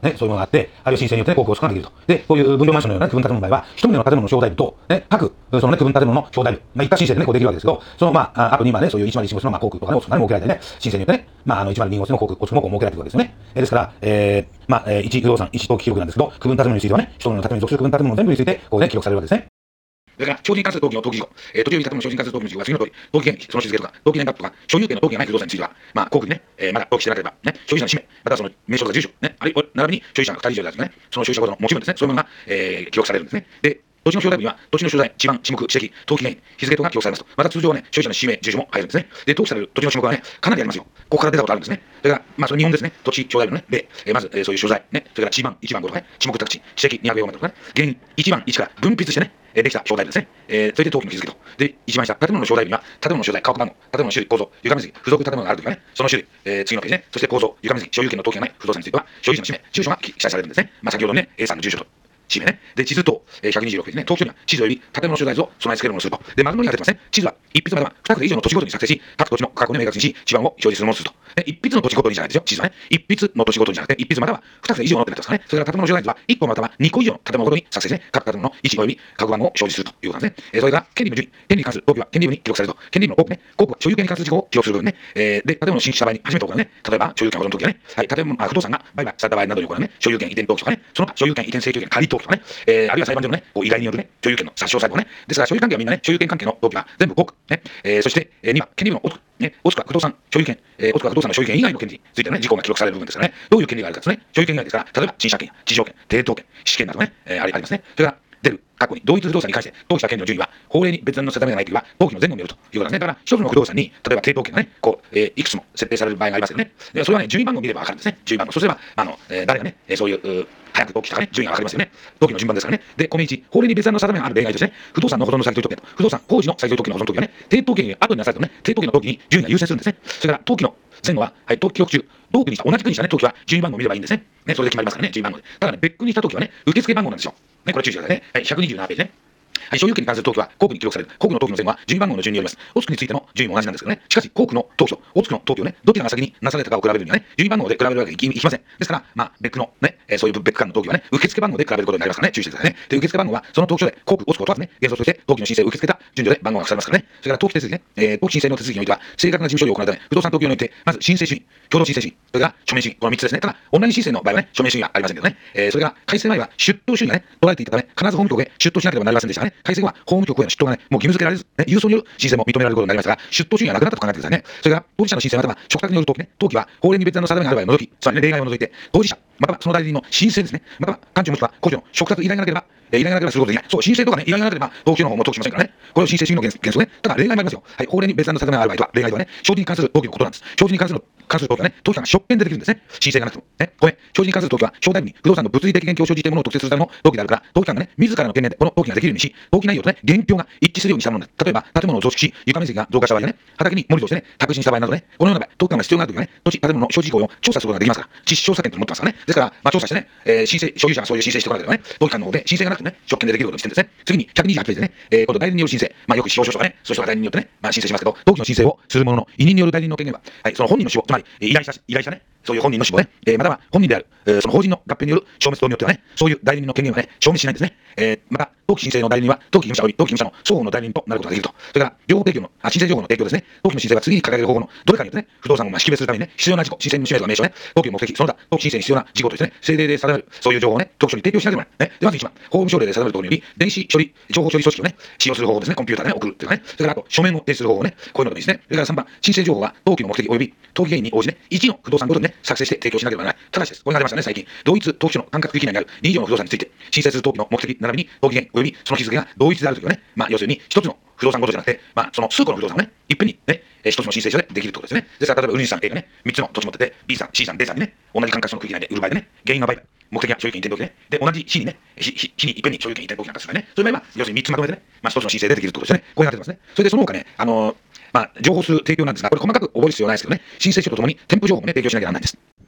S2: ね、そういうものがあって、あるいは申請によって、ね、交付をすることができると。で、こういう分譲マンションのような、ね、区分建物の場合は、一棟の建物の表題部と、ね、各、そのね、区分建物の表題部、まあ、一括申請でね、こうできるわけですけど、その、まあ、あとにまでね、そういういちまるいち号室の、まあ、航空とかね、設けられてね、申請によってね、まあ、あの、いちまるに号室の航空、交通もこう設けられているわけですよね。えー、ですから、えー、まあ、えー、いち不動産、いち登記記録なんですけど、区分建物についてはね、一棟の建物に属する区分建物の全部について、こうね、記録されるわけですね。
S1: それから、商品関数登記の登記事項、えー、土地及び建物の商品関数登記の事項は次の通り、登記権、その日付とか、登記年月とか、所有権の登記がない不動産については、まあ、航空にね、えー、まだ登記してなければ、ね、所有者の氏名、またはその名称とか住所、ね、あるいは、並びに所有者がふたり以上であるとかね、その所有者ごとの持ち分ですね、そういうものが、えー、記録されるんですね。で、土地の所在部には、土地の所在、地番、地目、地籍、登記原因、日付等が記録されますと。また通常はね、所有者の氏名、住所も入るんですね。で、登記される土地の種目はね、かなりありますよ。ここから出たことあるんですね。だから、まあ、それ日本ですね。土地、所在部のね、例、えー、まず、えー、そういう所在、ね、それから地番、いちばんごとかね、地目、宅地、地籍にひゃくよんばんとかね、原因、いちばんいちから分筆してね、えー、できた所在部ですね。えー、それで登記の日付と。で、一番下、建物の所在部には、建物の所在、家屋番号、建物の種類、構造、床面積、付属建物があるときはね、その種類、えー、次のページね、そして構造、床面積、所有権の登記がない不動産については、所有者の氏名、住所が記載されるんですね。まあ、先ほどね、A さんの住所と。氏名ね。で、地図と、えー、ひゃくにじゅうろくページね。登記書には地図及び建物所在図を備え付けるものをすると。で、丸のにが出てますね。地図は一筆または二筆以上の土地ごとに作成し、各土地の価格を明確にし、地番を表示するものをすると。で、一筆の土地ごとにじゃないですよ。地図はね。一筆の土地ごとにじゃなくて、一筆または二筆以上のってなってますからね。それから建物所在図は一個または二個以上の建物ごとに作成して、各建物の位置及び価格番号を表示するということなんですね。えー、それから、権利の順位。権利に関する登記は権利部に記録されると。権利部の多くね。多くは所有権に関する事項を記録する部分ね。えー、で、建物を新規した場合に初めて行うね。例えば、所有権保存登記はね。はい、建物、あ、不動産が売買された場合などに行うね。所有権移転登記とかね。その他、所有権移転請求権仮登記とかね。えー、あるいは裁判所のね、こう依頼によるね、所有権の殺傷裁判ね。ですから、所有関係はみんなね、所有権関係の登記は全部ごく。ね。えー、そして、えー、には、権利部のおつく。ね。おつくは不動産所有権、えー、おつくは不動産の所有権以外の権利についてのね、事項が記録される部分ですからね。どういう権利があるかですね。所有権以外ですから、例えば、賃借権や地上権、抵当権、私権などね、えー、ありますね。それから、出る、過去に同一不動産に関して登記した権利の順位は、法令に別段の定めがないときは、登記の前後によるということですね。だから、一つの不動産に、例えば、抵当権がね、こう、えー、いくつも設定される場合がありますよね。で、それはね、順位番号を見ればわかるんですね。順位番号。そうすれば、あの、えー、誰がね、えー、そういう、早く登記したかね、順位がわかりますよね。登記の順番ですからね。で、このいち、法令に別段の定めがある例外としてね、不動産の保存の先取り特権と、不動産工事の先取り特権の保存登記はね、抵当権より後になされたね、抵当権の登記に順位が優先するんですね。それから、登記の前後は、はい、登記記録中、同区にした同じ区にしたね、登記は順位番号を見ればいいんですね。ね、それで決まりますからね、順位番号で。ただね、別区にした登記はね、受付番号なんですよ。ね、これ注意してくださいね。はい、ひゃくにじゅうななページね。はい、所有権に関する登記は、校区に記録される。校区の登記の前後は順位番号の順によります。オツクについての順位も同じなんですけどね。しかし、校区の登記とオツクの登記をね、どちらが先になされたかを比べるにはね、順位番号で比べるわけにいき、いきません。ですから、まあ、別区のね、えー、そういう別区間の登記はね、受付番号で比べることになりますからね、注意してくださいね。で、受付番号は、その登記書で、校区、オツクを問わずね、原則として登記の申請を受け付けた順序で番号が記されますからね。それから登記手続きね、えー、登記申請の手続きにおいては、正確な事務処理を行うため、不動産登記において、まず申請主義、共同申請主義、それから署名主義、このみっつですね。ただ、オンライン申請の場合はね、署名主義はありませんけどね。えー、それから改正前は出頭主義がね、取られていたため、必ず法務局へ出頭しなければなりませんでしたがね。改正後は法務局への出頭がね、もう義務付けられず、ね、郵送による申請も認められることになりましたが、出頭主義がなくなったと考えてくださいね。それから、当事者の申請または嘱託による登記ね、登記は法令に別段の定めがある場合を除き、つまり、ね、例外を除いて、当事者、またはその代理人の申請ですね、または官庁もしくは公共の嘱託依頼がなければ、えー、依頼がなければすることができない。そう、申請とかね、依頼がなければ、登記の方も登記しませんからね。これを申請主義の原則ね。ただ、例外もありますよ。はい、法令に別段の定めがある場合とは、例外とはね、承知に関する登記のことなんです。承知に関する関する登記はね、登記官が職権でできるんですね。申請がなくても。ね、これ、承知に関する登記は、承代部に不動産の物理的現況を生じているものを特定するための登記であるから、登記官がね、自らの権限でこの登記ができるようにし、登記内容とね、現況が一致するようにしたものです。例えば、建物を増築し、床面積が増加した場合やね、畑に盛り土をしてね、宅地にした場合などね、このような場合、登記官が必要があるときはね、土地、建物の所持事項を調査することができますから、実施調査権と持ってますからね。ですから、まあ、調査してね、えー、申請、所有者がそういう申請してこなければね、登記官の方で申請がなくてね、職権でできることにしてるんですね。次に、ひゃくにじゅうはちページでね、えー、今度代理人による申請、まあ、よく司法書とかね、そういう人が代理人によってね、まあ、申請しますけど、登記の申請をする者の委任による代理人の権限は、はい、その本人の死亡、つまり、依頼者、依頼者ね、そういう本人の死亡ね、えー、または本人である、えー、その法人の合併による消滅等によってはね、そういう代理人の権限はね、消滅しないんですね。えー、また、登記申請の代理人は、登記義務者及び登記義務者の双方の代理人となることができると。それから、情報提供の、あ、申請情報の提供ですね。登記の申請は次に掲げる方法のどれかによってね、不動産をまあ識別するためにね、必要な事項、申請の氏名とか名称ね、登記の目的、その他、登記申請に必要な事項としてね、政令で定める、そういう情報をね、登記書に提供しなければならない。ね。で、まずいちばん、法務省令で定めるとおりにより、電子処理、情報処理組織をね、使用する方法ですね、コンピューターでね、送るっていうかね、それからあと、書面を提出する方法ね、こういうのでもいいですね。それからさんばん、申請情報は、登記の目的及び登記原因に応じね、いちの不動産ごとにね、作成して提供しなければならない。ただしです。これが出ましたね、最近。同一登記書の管轄区域内にあるに以上の不動産について、申請する登記の目的、並びに登記原因及びその日付が同一であるというかね、まあ、要するに、一つの不動産ごとじゃなくて、まあ、その数個の不動産をね、いっぺんにね、えー、一つの申請書でできるってことですね。ですから、例えば、ウニさん A がね、みっつの土地持ってて、B さん、C さん、D さんにね、同じ管轄の区域内で売る場合でね、原因が売買、目的が所有権移転登記ね。で、同じ日にね、日日にいっぺんに所有権移転登記なんかするからね。そういう場合は、要するにみっつまとめてね、まあ、一つの申請でできるってことですね。これが出てますね。それで、その他ね、あのー、まあ、情報数提供なんですが、これ細かく覚える必要ないですけどね、申請書とともに添付情報もね、提供しなきゃならないんです。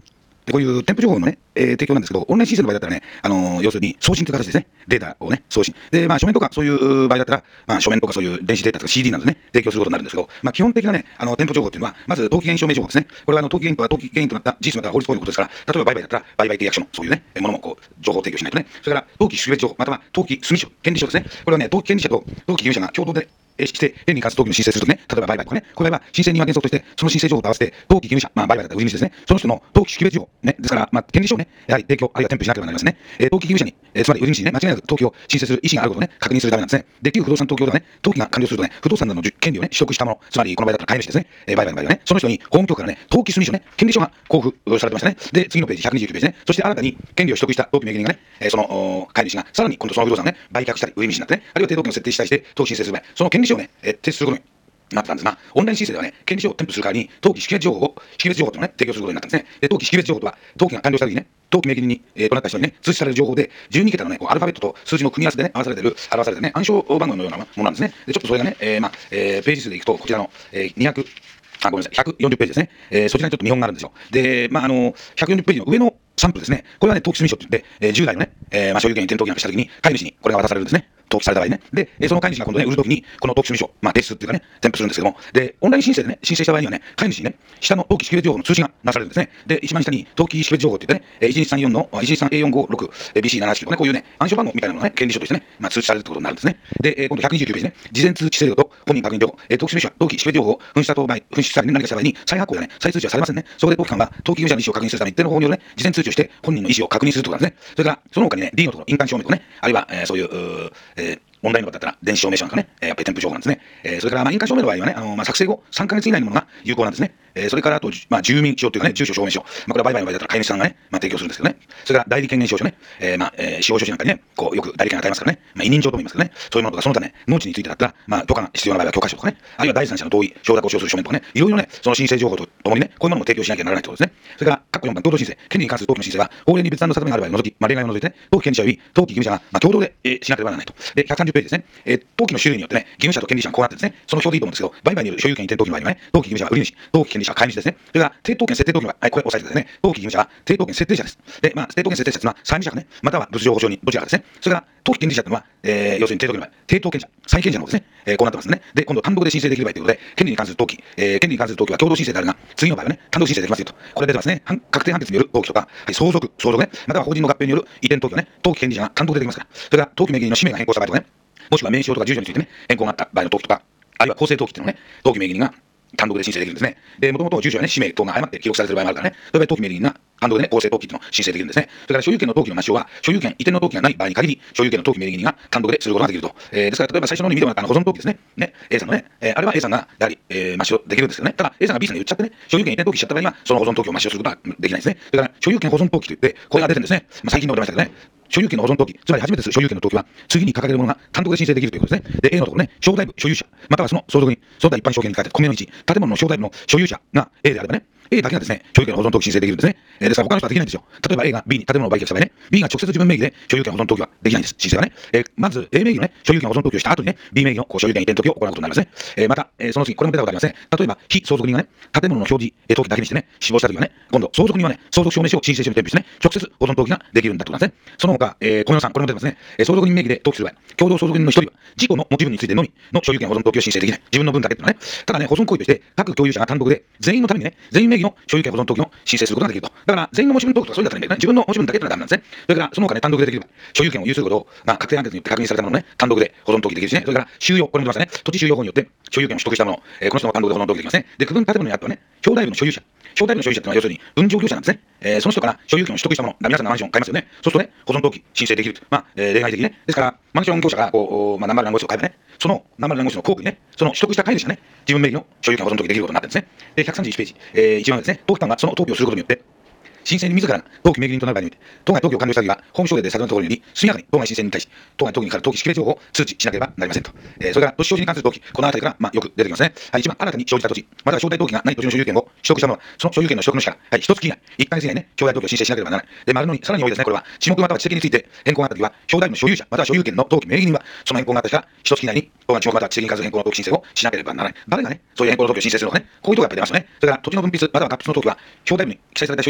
S1: で、こういう添付情報のね、えー提供なんですけど、オンライン申請の場合だったらね、あのー要するに送信という形ですね。データをね、送信。で、まあ書面とかそういう場合だったら、まあ書面とかそういう電子データとか シーディー などね、提供することになるんですけど、まあ基本的なね、あの、添付情報っていうのは、まず登記原因証明情報ですね。これはあの、登記原因とは登記原因となった事実または法律行為のことですから、例えば売買だったら、売買契約書のそういうね、ものもこう、情報を提供しないとね。それから、登記識別情報、または登記済書、権利書ですね。これはね、登記権利者と登記義務者が共同で、えーして、権利に関する登記の申請するときね、例えば売買とかね、これは申請人は原則として、その申請情報と合わせて、登記義務者、まあ売買だったら売り主ですね。その人の登記識別情報、ね、ですから、まあ、権利書をね、やはり提供、あるいは添付しなければなりませんね。えー登記義務者に、えーつまり売り主にね、間違いなく登記を申請する意思があることをね、確認するためなんですね。で、旧不動産東京ではね、登記が完了するとね、不動産などの権利をね、取得したもの、つまりこの場合だったら買い主ですね、えー売買の場合はね、その人に法務局からね、登記済書ね、権利書が交付されてましたね。で、次のページ、ひゃくにじゅうきゅうページね。そして新たに権利を取得した登記名義人がね、えーそのお買い主が、さらに今度その不動産をね、売却したり、売り主になってね、あるいは抵当権を設定したりして、登記申請する場合、その権利書をね、えー提出することになってたんですが、オンライン申請ではね、権利書を添付する代わりに、登記識別情報を、識別情報というのをね、提供することになったんですね。で、登記識別情報とは、登記が完了した時にね、登記名義人に、えーとなった人にね、通知される情報で、じゅうにけたのね、こうアルファベットと数字の組み合わせでね、合わされてる、表されてね、暗証番号のようなものなんですね。で、ちょっとそれがね、えー、まあ、えー、ページ数でいくと、こちらの、えー、にひゃく、あ、ごめんなさい、ひゃくよんじゅっページですね。えー、そちらにちょっと見本があるんですよ。で、まあ、あの、ひゃくよんじゅっページの上のサンプルですね。これはね、登記済書って言って、えー、従来のね、えー、まあ、所有権移転登記なんかしたときに、飼い主にこれが渡されるんですね。登記された場合ね。で、えーその飼い主が今度ね、売るときに、この登記済書、まあ、提出っていうかね、添付するんですけども、で、オンライン申請でね、申請した場合にはね、飼い主にね、下の登記識別情報の通知がなされるんですね。で、一番下に、登記識別情報って言ってね、えー、いちにちさんよんの、いちにちさんエーよんごろく、ビーシーななはちきゅう とかね、こういうね、暗証番号みたいなのがね、権利書としてね、まあ、通知されるってことになるんですね。で、えー今度ひゃくにじゅうきゅうページね、事前通知制度と本人確認情報、えー、登記済書、登記識別情報を紛失した場合、紛失したりね、何かした場合に、再発行やね、再通知はされませんね。そこで登記官が登記業者の意思を確認するために一定の方法によるね、事前通知をして本人の意思を確認するということなんですね。それから、その他にね、D のところ、印鑑証明とかね、あるいは、えーそういう、うーえーオンラインの場だったら電子証明書なんかね、えーやっぱり添付情報なんですね。えーそれから、まあ、印鑑証明の場合はね、あのーまあ、作成後さんかげつ以内のものが有効なんですね。えーそれから、あと、まあ、住民証というかね、住所証明書。まあ、これは売買の場合だったら飼い主さんがね、まあ、提供するんですけどね。それから、代理権限証書ね。えーまあ、えー司法書士なんかにね、こう、よく代理権が与えますからね。まあ、委任状とも言いますけどね。そういうものとか、その他ね、農地についてだったら、まあ、許可が必要な場合は許可証とかね。あるいは第三者の同意、承諾を使用する書面とかね。いろいろね、その申請情報とともにね、こういうものも提供しなきゃならないということですね。それから、各よんばん、共同申請。権利に関する登記の申請は、法令に別段の定めがある場合を除き、まあ、例外を除いてね、登記権利者より登記義務者が、まあ、共同で、えーしなければならないと。で、ひゃくさんじゅうページですね。えー登記の種類によってね、義務者と権利者がこうなってですね、その表でいいと思うんですけど、売買による所有権移転登記の場合にはね、登記義務者は売り主、登記権利者は買い主ですね。それから、抵当権設定登記の場合、はい、これ押さえてくださいね。登記義務者は抵当権設定者です。で、まあ、抵当権設定者というのは、債務者がね、または物情保証人、どちらかですね。それから、登記権利者というのは、えー、要するに抵当権の場合、抵当権者、債権者の方ですね。えー、こうなってますね。で、今度単独で申請できる場合ということで、権利に関する登記、えー、権利に関する登記は共同申請であるが、次の場合はね、単独申請できますよと。これ出てますね。確定判決による登記とか、はい、相続、相続ね、または法人の合併による移転登記はね、登記権利者が単独でできますから。それから、登記名義人の氏名が変更した場合とかね、もしくは名称とか住所についてね、変更があった場合の登記とか、あるいは公正登記っていうのをね、登記名義人が単独で申請できるんですね。で、もともと住所やね、氏名等が誤って記録されている場合もあるからね、それから登記名義人が単独でね、公正登記っていうのを申請できるんですね。それから所有権の登記の抹消は、所有権移転の登記がない場合に限り、所有権の登記名義人が単独ですることができると。えー、ですから、例えば最初の方に見てもらったあの保存登記ですね。ね、A さんのね、えー、あれは A さんがやはり、えー、抹消できるんですけどね。ただ、A さんが B さんに言っちゃってね、所有権移転登記しちゃった場合には、その保存登記を抹消することはできないですね。それから、所有権保存登記といって、これが出てるんですね。まあ、最近でも出ましたけどね。所有権の保存登記、つまり初めてする所有権の登記は、次に掲げるものが単独で申請できるということですね。で、A のところね、商代部所有者、またはその相続人、その他一般証券に書いて米の位置、建物の商代部の所有者が A であればね、A だけがですね、所有権の保存登記申請できるんですね。えー、ですから他の人はできないんですよ。例えば A が B に建物を売却した場合ね、B が直接自分名義で所有権保存登記はできないんです。申請がね。えー、まず A 名義のね、所有権保存登記をした後にね、B 名義のこう所有権移転登記を行うことになりますね。えー、また、えー、その次、これも出たことありますね。例えば、非相続人がね、建物の表示、えー、登記だけにしてね、死亡した時はね、今度相続人はね、相続証明書を申請してみてですね、直接保存登記ができるんだということなんですね。その他、えー、小室さん、これも出てますね。えー、相続人名義で登記する場合、共同相続人の一人は、自己の持ち分についてのみの所有権保存登記を申請できない。自分の分だけっていうのはね。ただね、保存行為として、各共有者が単独で、全員のためにね、全員名義の所有権保存登記の申請することができると。だから、全員の持ち分登記とかそういうのだったらいいんだけどね、自分の持ち分だけってのはダメなんですね。それから、その他ね、単独でできる場合、所有権を有することを、まあ、確定判決によって確認されたものをね、単独で保存登記できるしね。それから、収用、これも出ますね。土地収用法によって、所有権を取得したものを、えー、この人の単独で保存登記できますね。で、区分建物にあってはね、表題部の所有者。表題部の所有者ってのは要するに、分譲業者なんですね。えー、その人から所有権を取得したもの、皆さんがマンション買いますよね。そうするとね、保存登記申請できる。まあ、えー、例外的にね。ですから、マンション業者が、こう、まあ、何丸何号室を買えばね、その何丸何号室の工具にね、その取得した買い主がね、自分名義の所有権を保存登記できることになってるんですね。で、ひゃくさんじゅういちページ、えー、一番はですね、登記官がその登記をすることによって、申請に自らが登記名義人となる場合において、当該登記を完了したときは、法務省令で定めたところにより、速やかに当該申請人に対し、当該登記にかかる登記識別情報を通知しなければなりませんと。えー、それから土地所有に関する登記、このあたりから、まあ、よく出てきますね。はい、一番新たに生じた土地、または商代登記がない土地の所有権を取得したものは、その所有権の取得の主から、はい、一月以内、いっかげつ以内ね、兄弟登記を申請しなければならない。で、丸のに、さらに多いですね、これは、地目または地籍について変更があったときは、兄弟の所有者、または所有権の登記名義人は、その変更があった日から、一月以内に、当該地目または地籍に関する変更の登記申請をしなければならない。誰がね、そういう変更の登記を申請するのかね、こういうところがやっぱり出ますよね。それから土地の分泌、または合筆の登記は、兄弟部に記載された所有者または所有権の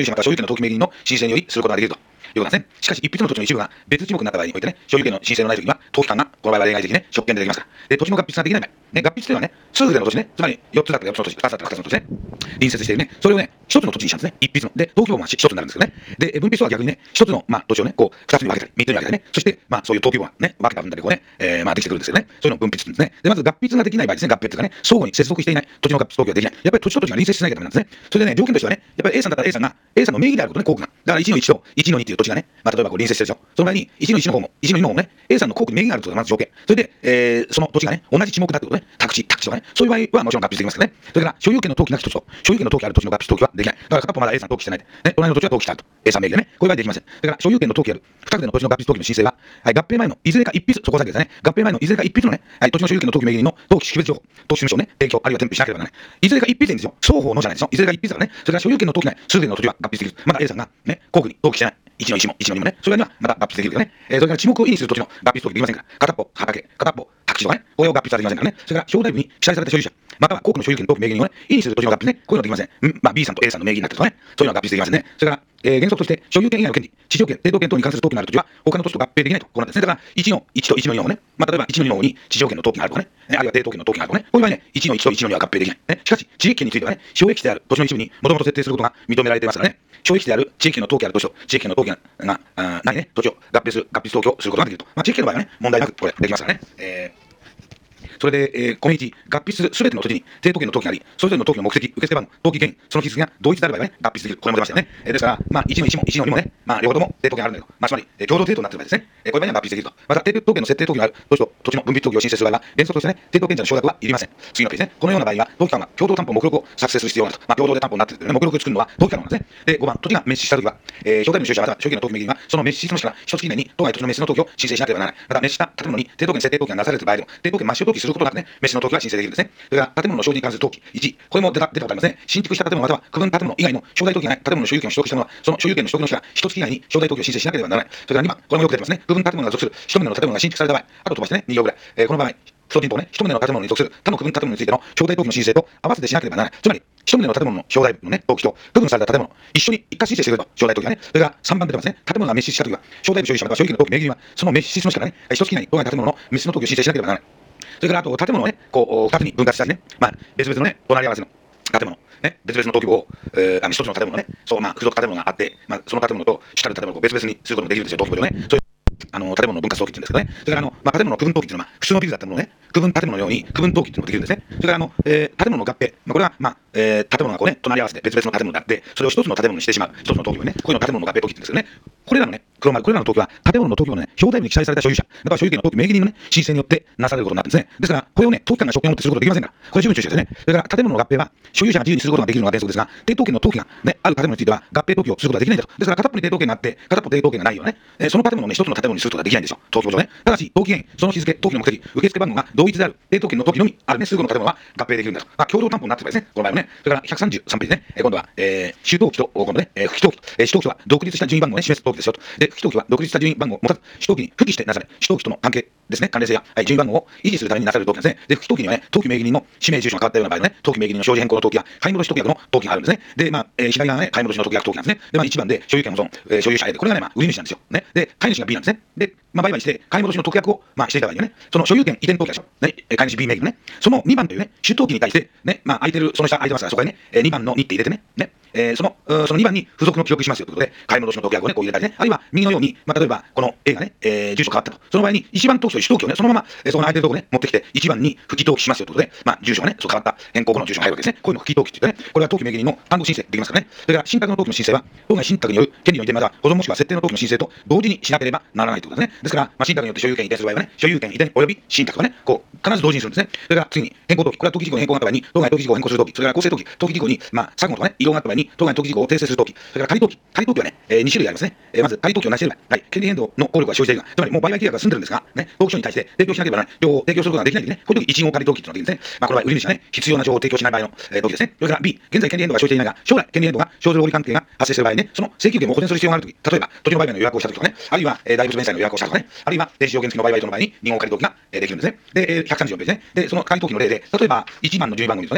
S1: 登記名義人の申請によりすることができるということなんですね。しかし、一筆の土地の一部が別地目になった場合においてね、所有権の申請のないときには、登記官が、この場合は例外的にね、職権でできますから。で、土地の合筆ができない場合、ね、合筆というのはね、数での土地ね、つまりよっつだったらよっつの土地、ふたつだったらふたつの土地ね、隣接しているね、それをね、ひとつの土地にしたんですね。一筆の。で、登記簿がひとつになるんですけどね。で、分筆は逆にね、ひとつの、まあ、土地をね、こう、ふたつに分けたり、みっつに分けたりね、そして、まあ、そういう登記簿がね、分けた分だけこうね、えー、まあ、できてくるんですけどね、そういうのを分筆するんですね。で、まず合筆ができない場合ですね、合筆というかね、相互に接続していない土地の合筆登記ができない。やっぱり土地と土地が隣接しないとダメなんですね。それでね、条件としてはね、やっぱり A さんだったら A さんが、A さんの名義であることね、公区が。だからいちのいちといちのにっていう土地がね、まあ、例えばこう隣接してるでしょ。その場合に、いちのいちの方も、いちのにの方もね、A さんの公区に名義があるというのがまず条件。それで、えー、その土地がね、同じ地目だってことね、宅地、宅地とかね、そういう場合はもちろん合筆できますからね。それから、所有権の登記なき土地と、所有権の登記ある土地の合筆登記はできない。だから片っぽまだ A さん登記してないで。ね、隣の土地は登記してあると。A さん名義でね、こういう場合できません。だから、所有権の登記ある、二つでの土地の合筆登記の申請は、はい、合併前のいずれか一筆、そこだけですね。合併前のいずれか一筆のね、はい、土地の所有権の登記名義人の登記識別情報、登記証明書をね、提供、あるいは添付しなければならない。いずれか一筆でいいんですよ。双方のじゃないですよ。いずれか一筆だからね。それから所有権の登記ない、すべての土地は合筆できる。まだ A さんがね、公区に登記してない。いちのいちも、いちのにもね、それにはまた合筆できるけどね。えー、それから地目を意味する土地の合筆登記できませんから、片っぽ畑、片っぽ宅地とかね、これを合筆はできませんからね。それから表題部に記載された所有者、または公区の所有権登記名義人をね、意味する土地の合筆ね、こういうのできません。うん、まあ B さんと A さんの名義になってるとかね、そういうのは合筆できませんね。それから、えー、原則として所有権以外の権利、地上権、抵当権等に関する登記のある土地は他の土地と合併できないとこうなんですね。だからいちのいちといちのにの方ね、まあ例えばいちのにの方に地上権の登記があるとかね、あるいは抵当権の登記があるとかね、こういう場合ね、いちのいちといちのには合併できない。ね、しかし地域権についてはね、省益地である土地の一部にもともと設定することが認められていますからね。省益地である地域権の登記ある土地と地域権の登記ががないね、土地を合併する合筆登記をすることができると。まあ地域権の場合はね、問題なくこれできますからね。えーそれで、えー、コミュニティ、合筆するすべての土地に、抵当権の登記があり、それぞれの登記の目的、受付番号、登記原因、その日付が同一である場合はね、合筆できる。これも出ましたよね。えー、ですから、まあ、いちのいちもいちのにもね、まあ、両方とも抵当権あるんだけど、まあ、つまり、えー、共同抵当になっている場合ですね。えー、こういう場合には合筆できると。また、抵当権の設定登記がある土地と土地の分筆登記を申請する場合は、原則としてね、抵当権者の承諾はいりません。次のページね。このような場合は、登記官は共同担保目録を作成する必要があると。まあ、共同で担保になっているけどね、目録を作るのは登記官なんですね。で、ごばん、土地が滅失したときは、えー、表題の所有者または所有権の登記名義人は、その滅失の日から一月以内に、当該土地の滅失の登記を申請しなければならない。また、滅失した建物に抵当権設定登記がなされている場合でも、抵当権抹消登記することなくね、滅失の登記は申請できるんですね。それから建物の所有に関する登記いち、これも出た出たことありますね。新築した建物または区分建物以外の商代登記がない建物の所有権を取得したのは、その所有権の取得の日から一月以内に商代登記を申請しなければならない。それからにばん、これもよく出てますね。区分建物が属する一棟の建物が新築された場合、あと飛ばしてね、に行ぐらい。えー、この場合、総人等ね、一棟の建物に属する他の区分建物についての商代登記の申請と合わせてしなければならない。つまり、一棟の建物の商代のね、登記と区分された建物、一緒に一括申請してくれと、商代登記がね。それがさんばん出てますね。建物が滅失したときは、商代部所有者または所有権の登記名義人は、その滅失の日からね、一月以内に当該建物の滅失の登記を申請しなければならない。それからあと建物をね、こう、二つに分割したりね、まあ、別々のね、隣り合わせの建物、ね、別々の登記簿を、えー、あの一つの建物ね、そう、まあ、付属建物があって、まあ、その建物と主たる建物を別々にすることもできるんですよ、登記簿でね。そういうあの建物の分割登記って言うんですけどね。それからあの、まあ、建物の区分登記っていうのは、普通のビルだったものをね、区分建物のように区分登記っていうのもできるんですね。それからあの、えー、建物の合併、まあ、これは、まあ、えー、建物がこうね、隣り合わせて別々の建物であって、それを一つの建物にしてしまう、一つの登記簿ね、こういうのを建物の合併登記って言うんですけどね。これらのね、黒丸、これらの登記は、建物の登記簿のね、表題部に記載された所有者、または所有権の登記名義人のね、申請によってなされることになってるんですね。ですから、これをね、登記官が職権を持ってすることができませんから、これ十分注意してくださいね。それから、建物の合併は、所有者が自由にすることができるのが原則ですが、抵当権の登記がね、ある建物については、合併登記をすることができないんだと。ですから、片っぽに抵当権があって、片っぽ抵当権がないよね。えー、その建物をね、一つの建物にすることができないんですよ。登記簿上ね。ただし、登記原因、その日付、登記の目的、受付番号が同一である、抵当権の登記のみあるね、数個の建物は合併できるんだと。まあ、共同担保になってる場合ですね。この場合もね。それから、ひゃくさんじゅうさんページね。えー、今度は、えー、主登記と、今度ね、えー、不記登記と、えー、主登記とは独立した順位番号をね、示す登記ですよと。で、不記登記は独立した順位番号を持たず、主登記に付記してなされ、主登記との関係ですね、関連性や、はい、順位番号を維持するためになされる登記なんですね。で、不記登記にはね、登記名義人の氏名住所が変わったような場合のね、登記名義人の表示変更の登記や、買い戻し登記役の登記があるんですね。で、まあ、えー、左側がね、買い戻しの登記役登記なんですね。で、まあ、いちばんで所有権保存、えー、所有者 A で、これがね、まあ、売り主なんですよ。ね。で、買い主が B なんですね。で、まあ、売買して、買い戻しの登記役を、まあ、していた場合にはね、その所有権移転登記でしょ。ね、買い主 B 名義のね、そのにばんというね、主登記に対して、ね、まあ、空いてる、その下空いてますから、そこにね、えー、にばんのにって入れてね、ね、えー、その、そのにばんに付属の記録しますよということで、買い戻しの登記役をね、こう入れたりね、あるいは右のように、まあ、例えば、この A がね、えー、住所変わったと。その場合に、いちばん登記と主登記をね、そのまま、えー、そこの空いてるところね、持ってきて、いちばんに不記登記しますよということで、まあ、住所がね、そう変わった変更後の住所が入るわけですね。こういうのを不記登記って言ってね、これは登記名義人の単独申請できますからね。それから、信託の登記の申請は、当該信託による権利の移転または保存もしくは設定の登記の申請と同時にしなければならないということですね。ですから、まあ、信託によって所有権移転する場合はね、所有権移転及び信託がね、こう、必ず同時にするんですね。それから次に、変更登記。これは登記事項の変更があった場合に、当該登記事項を変更する登記。それから公正登記。登記事項に、まあ、錯誤とかね、異動があった場合に、当該登記事項を訂正する登記。それから仮登記。仮登記はね、えー、に種類ありますね。えー、まず、仮登記をなしている場合。はい。権利変動の効力が生じているが、つまりもう売買契約が済んでるんですが、ね、登記書に対して提供しなければならない。両方提供することができないんでね、こういう時一号仮登記というのができるんですね。まあ、これは売り主がね、必要な情報を提供しない場合の、えー、登記ですね。それから B、現在権利変動が生じていないが、将来権利変動が生ずる合理関係が発生する場合ね、その請求権を保全する必要があるとき、例えば、土地の売買の予約をしたときとかね、あるいは、えー、大仏弁済の予約をしたとかね、あるいは、電子条件付きの売買等の場合に、に号仮登記が、えー、できるんですね。で、えー、ひゃくさんじゅうよんページね。で、その仮登記の例で、例えば、いちばんの順位番号にとね、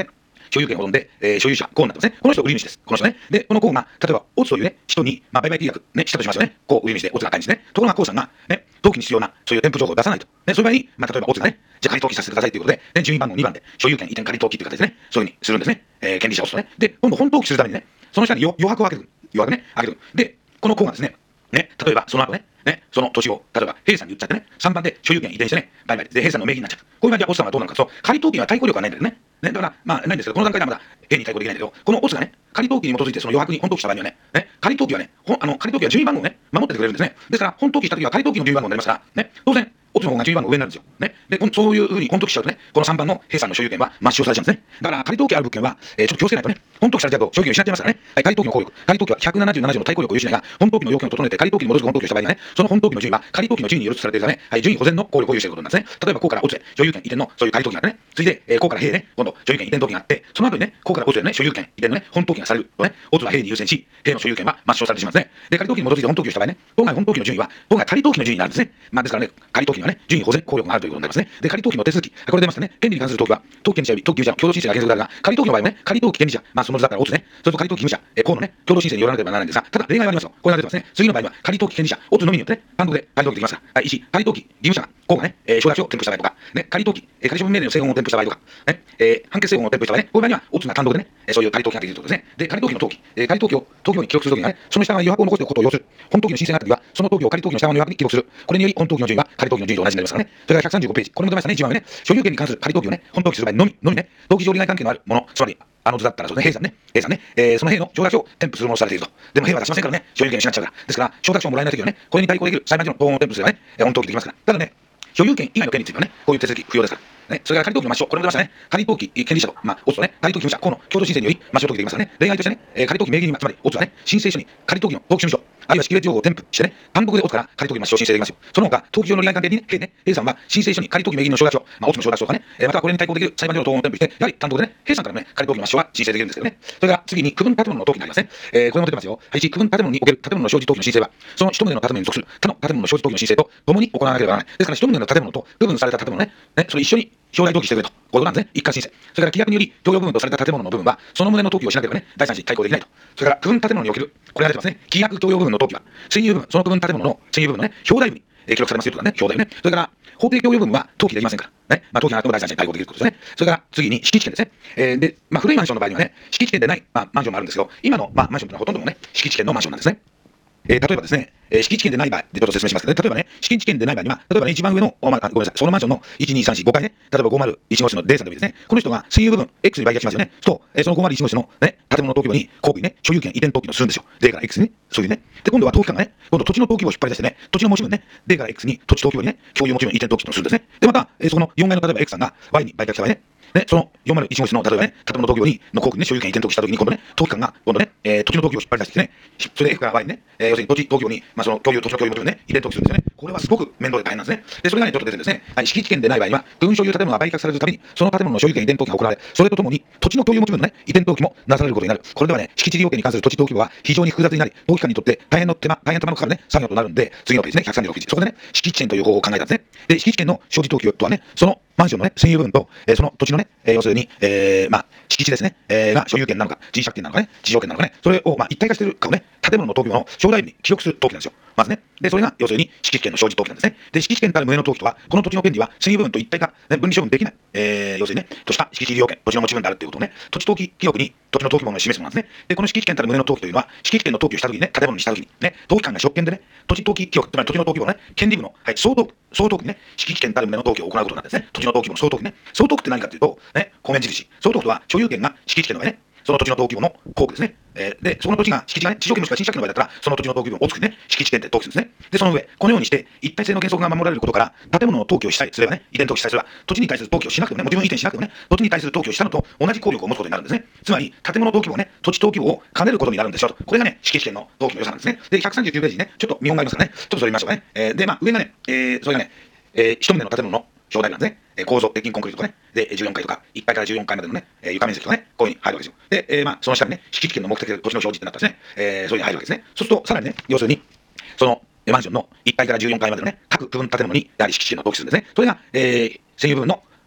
S1: 所有権を保存で、えー、所有者、こうなってますね。この人、売り主です。この人ね。で、このこうが、例えば、オツというね、人に、まあ、売買契約、ね、したとしますよね。こう、売り主で、オツが買い主ね。ところが、こうさんが、ね、登記に必要な、そういう添付情報を出さないと。ね、そういう場合に、まあ、例えば、オツがね、じゃあ仮登記させてくださいということで、で、順位番号にばんで、所有権移転仮登記という形でね、そういうふうにするんですね。えー、権利者をオツとね。で、今度、本登記するためにね、その下に余白を開ける。余白ね、開ける。で、このこうがですね、ね、例えば、その後ね、ね、その土地を、例えば、平さんに売っちゃってね、さんばんで所有権移転してね、売買で、平さんの名義になっちゃう。こういう場合、じゃあ、オツさんはどうなるかと、仮登記には対抗力がないんだよね。ね、だから、まあ、ないんですけど、この段階ではまだ、平に対抗できないんだけど、このオツがね、仮登記に基づいてその余白に本登記した場合にはね、ね、仮登記はね、ほあの仮登記は順位番号をね、守っててくれるんですね。ですから、本登記したときは仮登記の順位番号になりますから、ね、当然、オツの方が順位番号上になるんですよ。ね。で、そういうふうに本登記しちゃうとね、このさんばんの平さんの所有権は抹消されちゃうんですね。だから、仮登記ある物件は、えー、ちょっと気をつけないとね、本登記されちゃうと所有権を失ってますからね。はい、仮登記の効力。仮登記はひゃくななじゅうなな条の対抗力を有しないが、本登記の要件を整えて仮登記に基づく本登記をした場合にはね、その本登記の順位は仮登記の順位によるとされているため、はい、順位保全の効力を有していることなんですね。例えば、こうからオツへ所有権移転のそういう仮登記があってね、次いで、えー、こうから平ね、今度所有権移転登記があって、その後にね、こうからオツへのね、所有権移転のね、本登記がされるとね、オツは平に優先し、平の所有権は抹消されてしまうんですね。で、仮登記に基づいて本登記をした場合ね、当該本登記の順位は、当該仮登記の順位になるんですね。まあ、ですからね、仮登記にはね、順位保全効力があるということになりますね。で、仮登記の手続き、これ出ますね。権利に関する登記は、登記権利者より登記義務者の共同申請が原則であるが、仮登記の場合はね、仮登記権利者、まあその図だったらオツね、それと仮登記義務者、えー、こうのね、共同申請によらなければならないんですが、ただ例外がありますよ。これが出てますね。次の場合は、仮登記権利者、オツのみによってね、単独で仮登記できますから、はい、いち、仮登記義務者が、こうがね、えー、承諾書を添付した場合とか、ね、仮登記、えー、仮処分命令の請求を添付した場合とか、ね、えー、判決請求を添付した場合ね、こういう場合には、オツが単独でね、えー、そういう仮登記ができるということですね。で、仮登記の登記、えー、仮登記を登記簿に記録するときにはね、その下側に余白を残しておくことを要する。本登記の申請があったときは、その登記を仮登記の下側の余白に記録する。これにより、本登記の順位は仮登記の順位と同じになりますからね。それからひゃくさんじゅうごページ。これも出ましたね、一番上ね。所有権に関する仮登記をね、本登記する場合のみ、のみね、登記上利害関係のあるもの、つまり、あの図だったらそうですね、平さんね、平さんね、えー、その平の承諾書を添付するものとされていると。でも平は出しませんからね、所有権失っちゃうから。ですから、承諾書をもらえないときはね、これに対抗できる裁判所の答案を添付すればね、本登記できますから。ただね、所有権以外の権利についてはね、こういう手続き不要ですから。ね、それから仮登記の抹消、これも出ましたね。仮登記権利者と、まあ、オツとね、仮登記義務者、この共同申請により抹消登記できますからね。例外としてね、えー、仮登記名義人は、つまり、オツはね、申請書に仮登記の登記証明書、あるいは識別情報を添付してね、単独でオツから仮登記抹消申請できますよ。その他、登記上の利害関係にね、平ね、平さんは申請書に仮登記名義人の承諾書、まあ、オツの承諾書とかね、えー、またはこれに対抗できる裁判所の答案を添付して、やはり単独でね、平さんからね、仮登記抹消は申請できるんですけどね。それから次に、区分建物の登記になりますね。えー、これも出てますよ。はい、いち、区分建物における建物の所有登記の申請は、その一棟の建物に属する他の建物の所有登記の申請と共に行わなければならない。ですから、一棟の建物と区分された建物ね、ね、それ一緒に表題登記してくれと。こういうことなんですね。一貫申請。それから規約により共用部分とされた建物の部分は、その旨の登記をしなければね、第三子対抗できないと。それから、区分建物における、これが出てますね。規約共用部分の登記は、占有部分、その区分建物の占有部分のね、表題部に、えー、記録されますよとかね、表題ね。それから、法定共用部分は登記できませんから。ね。まあ、登記がなくても第三者に対抗できるということですね。それから、次に、敷地権ですね。えー、で、まあ、古いマンションの場合にはね、敷地権でない、まあ、マンションもあるんですけど、今の、まあ、マンションというのはほとんどもね、敷地権のマンションなんですね。えー、例えばですね、えー、敷地権でない場合でちょっと説明しますけどね、例えばね、敷地権でない場合には、例えばね、一番上の、まあ、ごめんなさい、そのマンションのいち、に、さん、よん、ごかいね、例えばごまるいち号室の ディー さんでもいいですね、この人が占有部分 X に売却しますよね。そう、えー、そのごまるいち号室のね、建物の登記簿に、公庫にね、所有権移転登記をするんですよ。D から X にね、そういうね。で、今度は登記官がね、今度土地の登記簿を引っ張り出してね、土地の持ち分ね、D から X に土地登記簿にね、共有持ち分移転登記をするんですね。で、また、えー、そのよんかいの例えば X さんが Y に売却した場合ね、ね、そのよんまるいち号室の、例えばね、建物登記簿に、の公庫にね、所有権移転登記したときに、今度ね、登記官が、今度ね、えー、土地の登記簿を引っ張り出してきてね、それで F から Y にね、えー、要するに土地登記簿に、まあ、その共有、土地の共有持ち分ね、移転登記するんですよね。これはすごく面倒で大変なんですね。で、それがね、ちょっと出てるんですね。はい、敷地権でない場合には、区分所有建物が売却されるたびに、その建物の所有権移転登記が行われ、それとともに、土地の共有持ち分のね、移転登記もなされることになる。これではね、敷地利用権に関する土地登記簿は非常に複雑になり、登記官にとって大変の手間、大変手間のかかるね、作業となるんで、次のページね、ひゃくさんじゅうろくページ。そこでね、敷地権という方法を考えたんですね。で、敷地権の生じ登記とはね、そのマンションのね、占有部分と、えー、その土地のね、えー、要するに、えー、まあ、敷地ですね、えー、が所有権なのか、人借権なのかね、地上権なのかね、それを、まあ、一体化しているかをね、建物の登記簿の将来に記録する登記なんですよ。まずね。で、それが、要するに、敷地権の生じ登記なんですね。で、敷地権たる無縁の登記とは、この土地の権利は、占有部分と一体化、ね、分離処分できない、えー、要するにね、とした敷地利用権、土地の持ち分であるということをね、土地登記記録に土地の登記簿を示すものなんですね。で、この敷地権たる無縁の登記というのは、敷地権の登記をしたときにね、建物にしたときに、ね、登記官が職権でね、土地登記記録、つまり土地の登記簿のね、権利部の、はい、総登記、総登記にね、敷地権たる無縁の登記を行うことなんですね。土地の登記簿の総登記ね。総登記って何かというと、ね、公面印。総登記とは、所有権が敷地権の場合ね、その土地の登記簿の公区ですね。えー、で、その土地が、敷地がね、地上権もしくは賃借権の場合だったら、その土地の登記簿を作ってね、敷地権って登記するんですね。で、その上、このようにして、一体性の原則が守られることから、建物の登記をしたいすればね、移転登記したいすれば、土地に対する登記をしなくてもね、もちろん移転しなくてもね、土地に対する登記をしたのと同じ効力を持つことになるんですね。つまり、建物登記簿をね、土地登記簿を兼ねることになるんですよと。これがね、敷地権の登記の良さなんですね。で、ひゃくさんじゅうきゅうページにね、ちょっと見本がありますからね、ちょっとそれ見ましょうかね。えー、で、まあ、上がね、えー、それがね、えー、一棟の建物の表題なんですね。えー、構造、鉄筋コンクリートとかね。で、じゅうよんかいとか、いっかいからじゅうよんかいまでのね、えー、床面積とかね、こういうふうに入るわけですよ。で、えー、まあ、その下にね、敷地権の目的で土地の表示ってなったんですね。えー、そういうふうに入るわけですね。そうすると、さらにね、要するに、その、マンションのいっかいからじゅうよんかいまでのね、各区分建物に、やはり敷地権の登記するんですね。それが、えー、占有部分の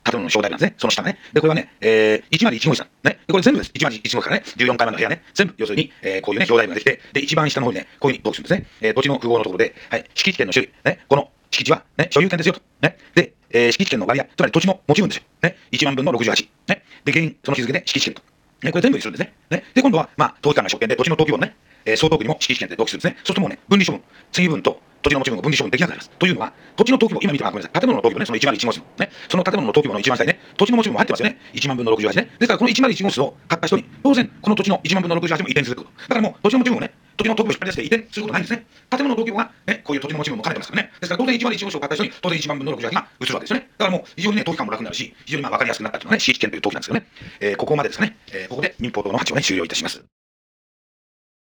S1: 建物の表題なんですね。その下ね。で、これはね、えー、いちまるいち号室ね。で、これ全部です。いちまるいち号室からね、じゅうよんかいまでの部屋ね。全部、要するに、えー、こういうね、表題ができて、で、一番下の方にね、こういうふうに登記するんですね。えー、土地の符号のところで、はい、敷地権の種類、ね、この敷地は、ね、所有権ですよと。ね。で、えー、敷地権の割合、つまり土地の持ち分ですよ。ね。いちまんぶんのろくじゅうはち。ね。で、原因、その日付で敷地権と。ね、これ全部にするんですね。ね。で、今度は、まあ、登記官の所見で土地の登記簿のね、えー、総登記にも敷地権で登記するんですね。そうするともうね、分離処分、占有分と土地の持ち分を分離処分できなくなります。というのは、土地の登記簿、今見ても、あ、ごめんなさい。建物の登記簿ね、そのいちまるいち号室のね、その建物の登記簿の一番下にね、土地の持ち分も入ってますよね。いちまんぶんのろくじゅうはちね。ですから、このいちまるいち号室を買った人に、当然、この土地のいちまんぶんのろくじゅうはちも移転するということ。だからもう、土地の持ち分をね、土地の登記簿を引っ張り出して移転することないんですね。建物の登記簿が、ね、こういう土地の持ち分も兼ねてますからね。ですから、当然いちまるいち号室を買った人に、当然いちまんぶんのろくじゅうはちが移るわけですよね。だからもう、非常にね、登記官も楽になるし、非常にまあ分かりやすくなったというのはね、敷地権という登記なんですよね。えー、ここまでですかね。えー、ここで民法等のはちをね、終了いたします。